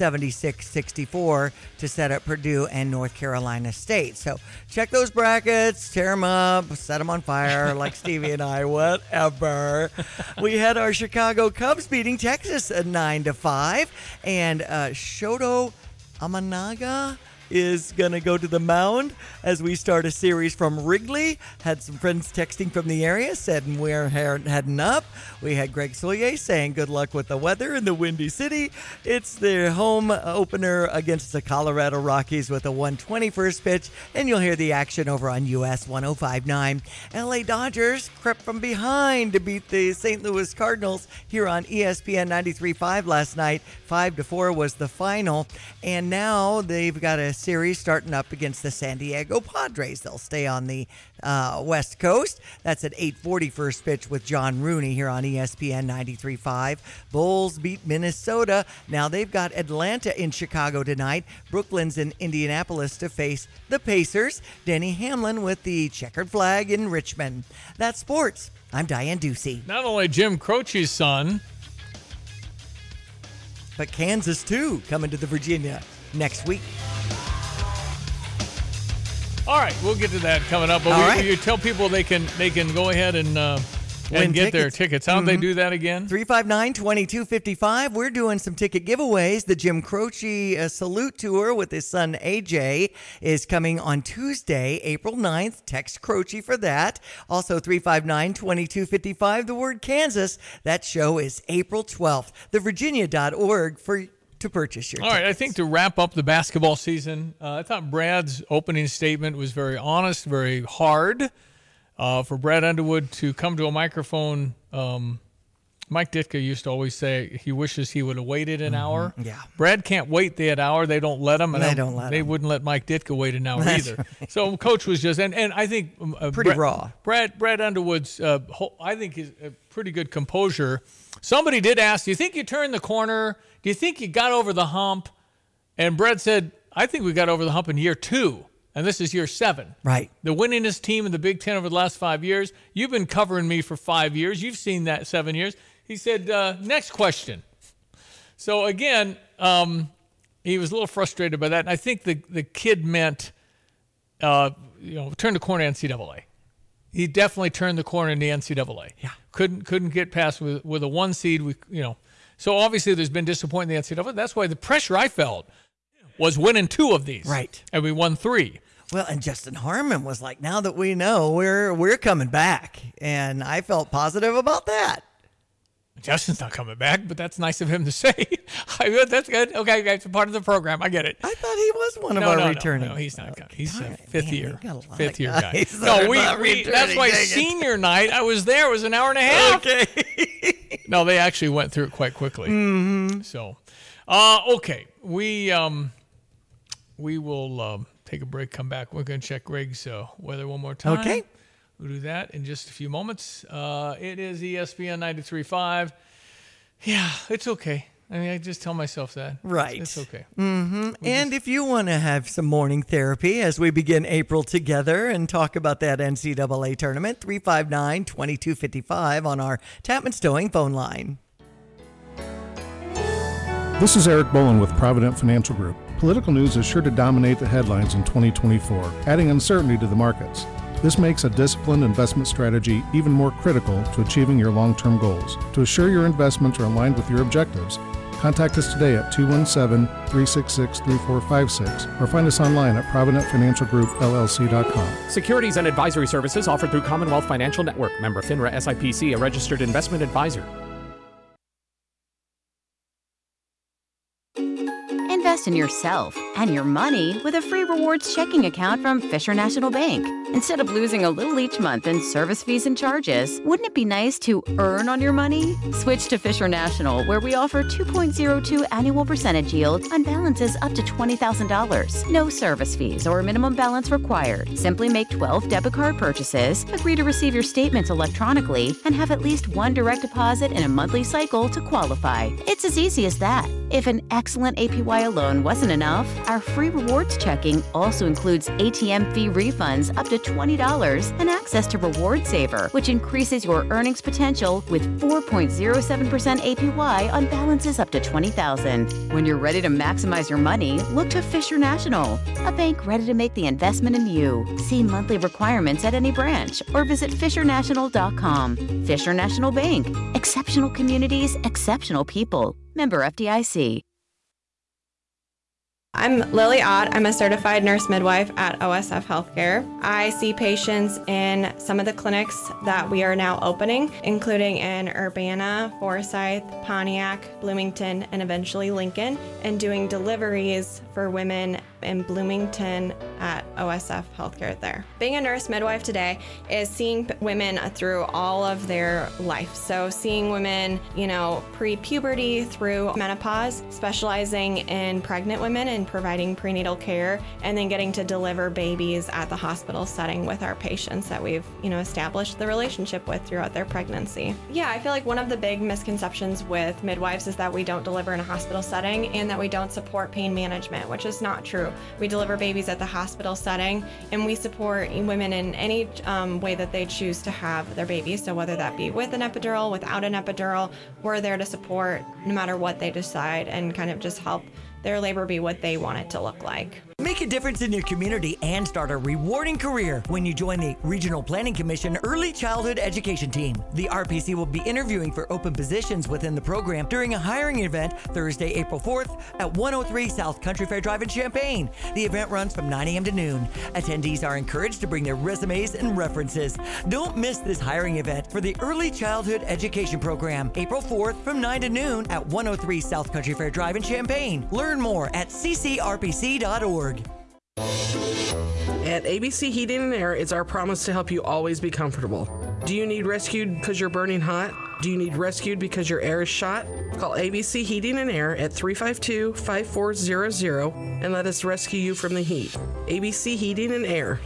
[SPEAKER 12] 76-64 to set up Purdue and North Carolina State. So check those brackets, tear them up, set them on fire like Stevie and I, whatever. We had our Chicago Cubs beating Texas at 9-5. And Shoto Amanaga is going to go to the mound as we start a series from Wrigley. Had some friends texting from the area, said we're heading up. We had Greg Solier saying good luck with the weather in the Windy City. It's their home opener against the Colorado Rockies with a 1:20 first pitch, and you'll hear the action over on US 105.9. LA Dodgers crept from behind to beat the St. Louis Cardinals here on ESPN 93.5 last night. 5-4 was the final, and now they've got a series starting up against the San Diego Padres. They'll stay on the West Coast. That's at 8:40 first pitch with John Rooney here on ESPN 93.5. Bulls beat Minnesota. Now they've got Atlanta in Chicago tonight. Brooklyn's in Indianapolis to face the Pacers. Denny Hamlin with the checkered flag in Richmond. That's sports. I'm Diane Ducey.
[SPEAKER 11] Not only Jim Croce's son,
[SPEAKER 12] but Kansas too, coming to the Virginia next week.
[SPEAKER 11] All right, we'll get to that coming up. But you tell people they can go ahead and get their tickets. How do they do that again?
[SPEAKER 12] 359-2255. We're doing some ticket giveaways. The Jim Croce Salute Tour with his son AJ is coming on Tuesday, April 9th. Text Croce for that. Also 359-2255. The word Kansas. That show is April 12th. TheVirginia.org to purchase your tickets.
[SPEAKER 11] All right, I think to wrap up the basketball season, I thought Brad's opening statement was very honest, very hard. For Brad Underwood to come to a microphone, Mike Ditka used to always say he wishes he would have waited an hour.
[SPEAKER 12] Yeah.
[SPEAKER 11] Brad can't wait that hour. They don't let him.
[SPEAKER 12] They
[SPEAKER 11] wouldn't let Mike Ditka wait an hour
[SPEAKER 12] That's
[SPEAKER 11] either.
[SPEAKER 12] right.
[SPEAKER 11] So Coach was just, and I think
[SPEAKER 12] pretty raw.
[SPEAKER 11] Brad Underwood's, I think is a pretty good composure. Somebody did ask, do you think you turned the corner? Do you think you got over the hump? And Brad said, I think we got over the hump in year 2. And this is year 7.
[SPEAKER 12] Right.
[SPEAKER 11] The winningest team in the Big Ten over the last 5 years. You've been covering me for 5 years. You've seen that 7 years. He said, next question. So, again, he was a little frustrated by that. And I think the kid meant, turn the corner NCAA. He definitely turned the corner in the NCAA.
[SPEAKER 12] Yeah.
[SPEAKER 11] Couldn't get past with a 1 seed. So, obviously, there's been disappointment in the NCAA. That's why the pressure I felt was winning 2 of these.
[SPEAKER 12] Right.
[SPEAKER 11] And we won 3.
[SPEAKER 12] Well, and Justin Harmon was like, now that we know, we're coming back. And I felt positive about that.
[SPEAKER 11] Justin's not coming back, but that's nice of him to say. That's good. Okay, that's part of the program. I get it.
[SPEAKER 12] I thought he was one of our returning.
[SPEAKER 11] No, he's not. He's a fifth year guy.
[SPEAKER 12] No,
[SPEAKER 11] that's why senior night, I was there. It was an hour and a half.
[SPEAKER 12] Okay.
[SPEAKER 11] No, they actually went through it quite quickly.
[SPEAKER 12] Mm-hmm.
[SPEAKER 11] So, okay. We will take a break, come back. We're going to check Greg's weather one more time.
[SPEAKER 12] Okay.
[SPEAKER 11] We'll do that in just a few moments. It is ESPN 93.5. Yeah, it's okay. I mean, I just tell myself that.
[SPEAKER 12] Right.
[SPEAKER 11] It's okay.
[SPEAKER 12] Mm-hmm. And if you want to have some morning therapy as we begin April together and talk about that NCAA tournament, 359-2255 on our Tapman's Towing phone line.
[SPEAKER 14] This is Eric Bolin with Provident Financial Group. Political news is sure to dominate the headlines in 2024, adding uncertainty to the markets. This makes a disciplined investment strategy even more critical to achieving your long-term goals. To assure your investments are aligned with your objectives, contact us today at 217-366-3456 or find us online at providentfinancialgroupllc.com.
[SPEAKER 15] Securities and advisory services offered through Commonwealth Financial Network. Member FINRA SIPC, a registered investment advisor.
[SPEAKER 16] Invest in yourself and your money with a free rewards checking account from Fisher National Bank. Instead of losing a little each month in service fees and charges, wouldn't it be nice to earn on your money? Switch to Fisher National, where we offer 2.02 annual percentage yield on balances up to $20,000. No service fees or minimum balance required. Simply make 12 debit card purchases, agree to receive your statements electronically, and have at least one direct deposit in a monthly cycle to qualify. It's as easy as that. If an excellent APY alone wasn't enough, our free rewards checking also includes ATM fee refunds up to $20 and access to Reward Saver, which increases your earnings potential with 4.07% APY on balances up to $20,000. When you're ready to maximize your money, look to Fisher National, a bank ready to make the investment in you. See monthly requirements at any branch or visit fishernational.com. Fisher National Bank. Exceptional communities, exceptional people. Member FDIC.
[SPEAKER 17] I'm Lily Ott. I'm a certified nurse midwife at OSF Healthcare. I see patients in some of the clinics that we are now opening, including in Urbana, Forsyth, Pontiac, Bloomington, and eventually Lincoln, and doing deliveries for women in Bloomington at OSF Healthcare there. Being a nurse midwife today is seeing women through all of their life. So seeing women, pre-puberty through menopause, specializing in pregnant women and providing prenatal care, and then getting to deliver babies at the hospital setting with our patients that we've, established the relationship with throughout their pregnancy. Yeah, I feel like one of the big misconceptions with midwives is that we don't deliver in a hospital setting and that we don't support pain management, which is not true. We deliver babies at the hospital setting, and we support women in any way that they choose to have their babies. So whether that be with an epidural, without an epidural, we're there to support no matter what they decide and kind of just help their labor be what they want it to look like.
[SPEAKER 12] Make a difference in your community and start a rewarding career when you join the Regional Planning Commission Early Childhood Education Team. The RPC will be interviewing for open positions within the program during a hiring event Thursday, April 4th at 103 South Country Fair Drive in Champaign. The event runs from 9 a.m. to noon. Attendees are encouraged to bring their resumes and references. Don't miss this hiring event for the Early Childhood Education Program, April 4th from 9 to noon at 103 South Country Fair Drive in Champaign. Learn more at ccrpc.org.
[SPEAKER 18] At ABC Heating and Air, it's our promise to help you always be comfortable. Do you need rescued because you're burning hot? Do you need rescued because your air is shot? Call ABC Heating and Air at 352-5400 and let us rescue you from the heat. ABC Heating and Air,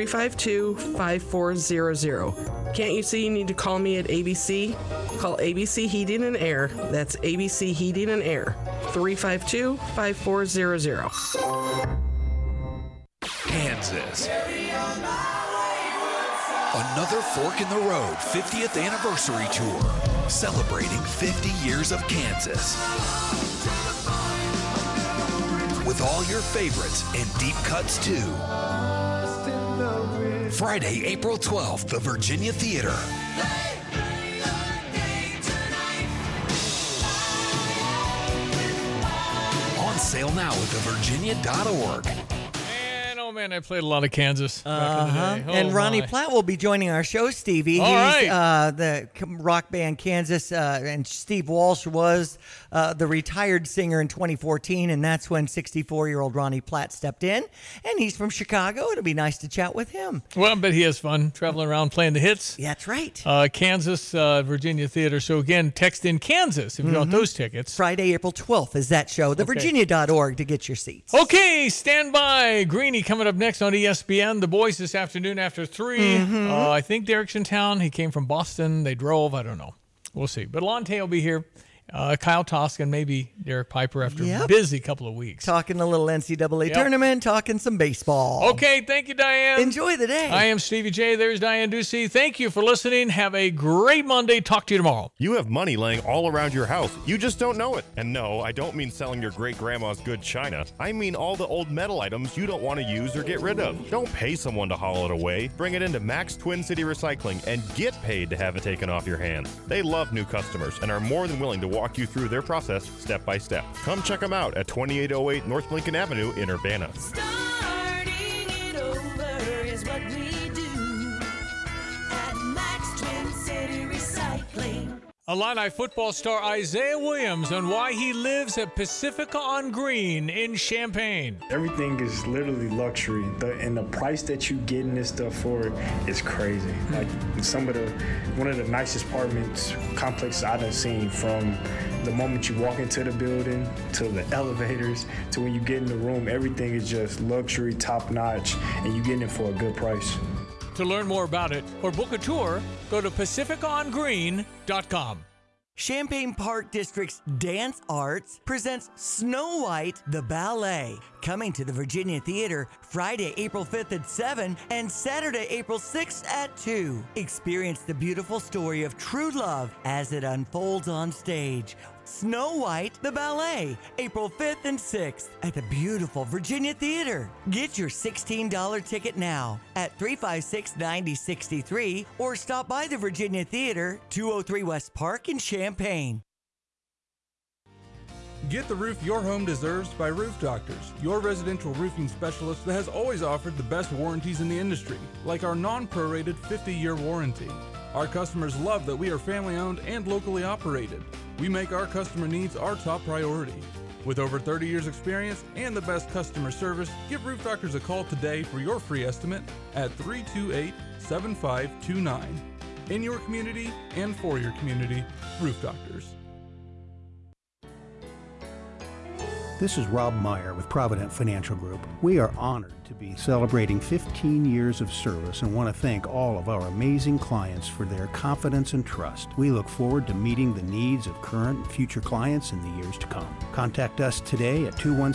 [SPEAKER 18] 352-5400. Can't you see you need to call me at ABC? Call ABC Heating and Air. That's ABC Heating and Air, 352-5400.
[SPEAKER 19] Kansas. Another Fork in the Road 50th anniversary tour, celebrating 50 years of Kansas. With all your favorites and deep cuts too. Friday, April 12th, the Virginia Theater. On sale now at thevirginia.org.
[SPEAKER 11] man, I played a lot of Kansas back in the day. Oh,
[SPEAKER 12] and Ronnie
[SPEAKER 11] my.
[SPEAKER 12] Platt will be joining our show, Stevie.
[SPEAKER 11] All
[SPEAKER 12] He's
[SPEAKER 11] right.
[SPEAKER 12] The rock band Kansas, and Steve Walsh was the retired singer in 2014, and that's when 64-year-old Ronnie Platt stepped in, and he's from Chicago. It'll be nice to chat with him.
[SPEAKER 11] Well, I bet he has fun traveling around playing the hits.
[SPEAKER 12] Yeah, that's right.
[SPEAKER 11] Kansas, Virginia Theater. So again, text in Kansas if you want those tickets.
[SPEAKER 12] Friday, April 12th is that show. TheVirginia.org to get your seats.
[SPEAKER 11] Okay, stand by. Greeny coming up next on ESPN. The boys this afternoon after 3. I think Derek's in town. He came from Boston. They drove. I don't know. We'll see. But Lonte will be here. Kyle Toscan, maybe Derek Piper after a busy couple of weeks.
[SPEAKER 12] Talking a little NCAA tournament, talking some baseball.
[SPEAKER 11] Okay, thank you, Diane.
[SPEAKER 12] Enjoy the day.
[SPEAKER 11] I am Stevie J. There's Diane Ducey. Thank you for listening. Have a great Monday. Talk to you tomorrow.
[SPEAKER 1] You have money laying all around your house. You just don't know it. And no, I don't mean selling your great-grandma's good china. I mean all the old metal items you don't want to use or get rid of. Don't pay someone to haul it away. Bring it into Max Twin City Recycling and get paid to have it taken off your hands. They love new customers and are more than willing to walk you through their process step by step. Come check them out at 2808 North Lincoln Avenue in Urbana.
[SPEAKER 3] Starting it over is what we do at Max Twin City Recycling.
[SPEAKER 11] Illini football star Isaiah Williams on why he lives at Pacifica on Green in Champaign.
[SPEAKER 2] Everything is literally luxury, and the price that you getting this stuff for is crazy. Like one of the nicest apartments complexes I've done seen, from the moment you walk into the building to the elevators to when you get in the room. Everything is just luxury, top notch, and you getting it for a good price.
[SPEAKER 11] To learn more about it or book a tour, go to pacificaongreen.com.
[SPEAKER 12] Champaign Park District's Dance Arts presents Snow White the Ballet, coming to the Virginia Theater Friday, April 5th at 7 and Saturday, April 6th at 2. Experience the beautiful story of true love as it unfolds on stage. Snow White the Ballet, April 5th and 6th at the beautiful Virginia Theater. Get your $16 ticket now at 356-9063 or stop by the Virginia Theater, 203 West Park in Champaign.
[SPEAKER 8] Get the roof your home deserves by Roof Doctors, your residential roofing specialist that has always offered the best warranties in the industry, like our non-prorated 50-year warranty. Our customers love that we are family-owned and locally operated. We make our customer needs our top priority. With over 30 years experience and the best customer service, give Roof Doctors a call today for your free estimate at 328-7529. In your community and for your community, Roof Doctors.
[SPEAKER 27] This is Rob Meyer with Provident Financial Group. We are honored to be celebrating 15 years of service and want to thank all of our amazing clients for their confidence and trust. We look forward to meeting the needs of current and future clients in the years to come. Contact us today at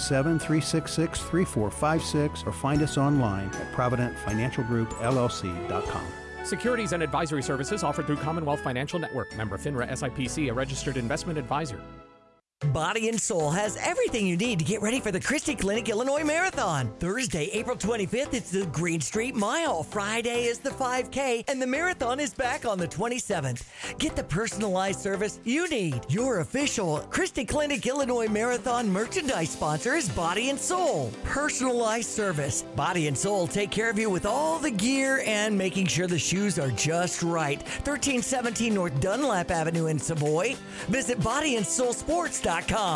[SPEAKER 27] 217-366-3456 or find us online at providentfinancialgroupllc.com.
[SPEAKER 15] Securities and advisory services offered through Commonwealth Financial Network. Member FINRA SIPC, a registered investment advisor.
[SPEAKER 12] Body and Soul has everything you need to get ready for the Christie Clinic Illinois Marathon. Thursday, April 25th, it's the Green Street Mile. Friday is the 5K, and the marathon is back on the 27th. Get the personalized service you need. Your official Christie Clinic Illinois Marathon merchandise sponsor is Body and Soul. Personalized service. Body and Soul take care of you with all the gear and making sure the shoes are just right. 1317 North Dunlap Avenue in Savoy. Visit bodyandsoulsports.com.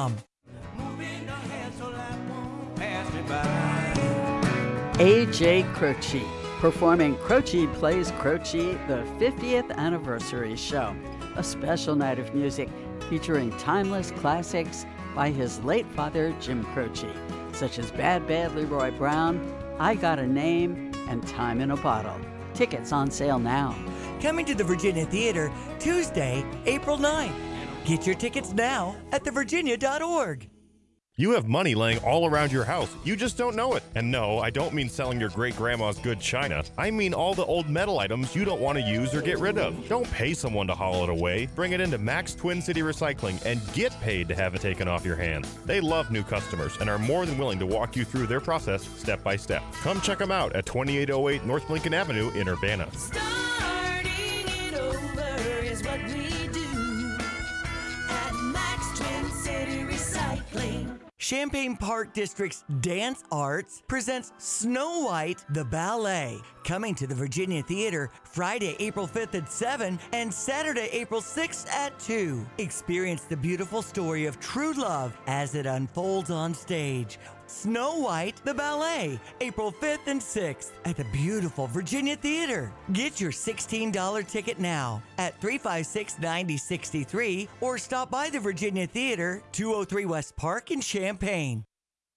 [SPEAKER 6] A.J. Croce, performing Croce Plays Croce, the 50th anniversary show. A special night of music featuring timeless classics by his late father, Jim Croce, such as Bad Bad Leroy Brown, I Got a Name, and Time in a Bottle. Tickets on sale now.
[SPEAKER 12] Coming to the Virginia Theater Tuesday, April 9th. Get your tickets now at thevirginia.org.
[SPEAKER 1] You have money laying all around your house. You just don't know it. And no, I don't mean selling your great-grandma's good china. I mean all the old metal items you don't want to use or get rid of. Don't pay someone to haul it away. Bring it into Max Twin City Recycling and get paid to have it taken off your hands. They love new customers and are more than willing to walk you through their process step by step. Come check them out at 2808 North Lincoln Avenue in Urbana.
[SPEAKER 3] Starting it over is what we do at Max Twin City Recycling.
[SPEAKER 12] Champaign Park District's Dance Arts presents Snow White, the Ballet, coming to the Virginia Theater Friday, April 5th at 7 and Saturday, April 6th at 2. Experience the beautiful story of true love as it unfolds on stage. Snow White, the Ballet, April 5th and 6th at the beautiful Virginia Theater. Get your $16 ticket now at 356-9063 or stop by the Virginia Theater, 203 West Park in Champaign.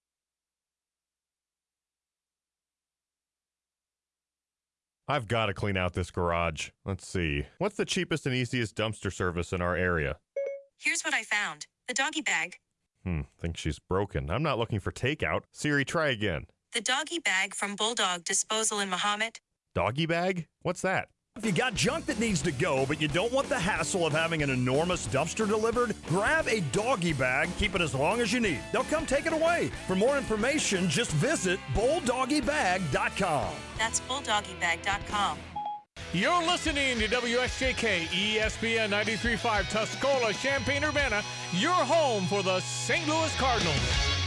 [SPEAKER 1] I've got to clean out this garage. Let's see. What's the cheapest and easiest dumpster service in our area?
[SPEAKER 4] Here's what I found. The doggy bag.
[SPEAKER 1] Think she's broken. I'm not looking for takeout. Siri, try again.
[SPEAKER 4] The doggy bag from Bulldog Disposal in Mahomet.
[SPEAKER 1] Doggy bag? What's that?
[SPEAKER 10] If you got junk that needs to go, but you don't want the hassle of having an enormous dumpster delivered, grab a doggy bag, keep it as long as you need. They'll come take it away. For more information, just visit bulldoggybag.com.
[SPEAKER 4] That's bulldoggybag.com.
[SPEAKER 11] You're listening to WSJK ESPN 93.5 Tuscola, Champaign-Urbana, your home for the St. Louis Cardinals.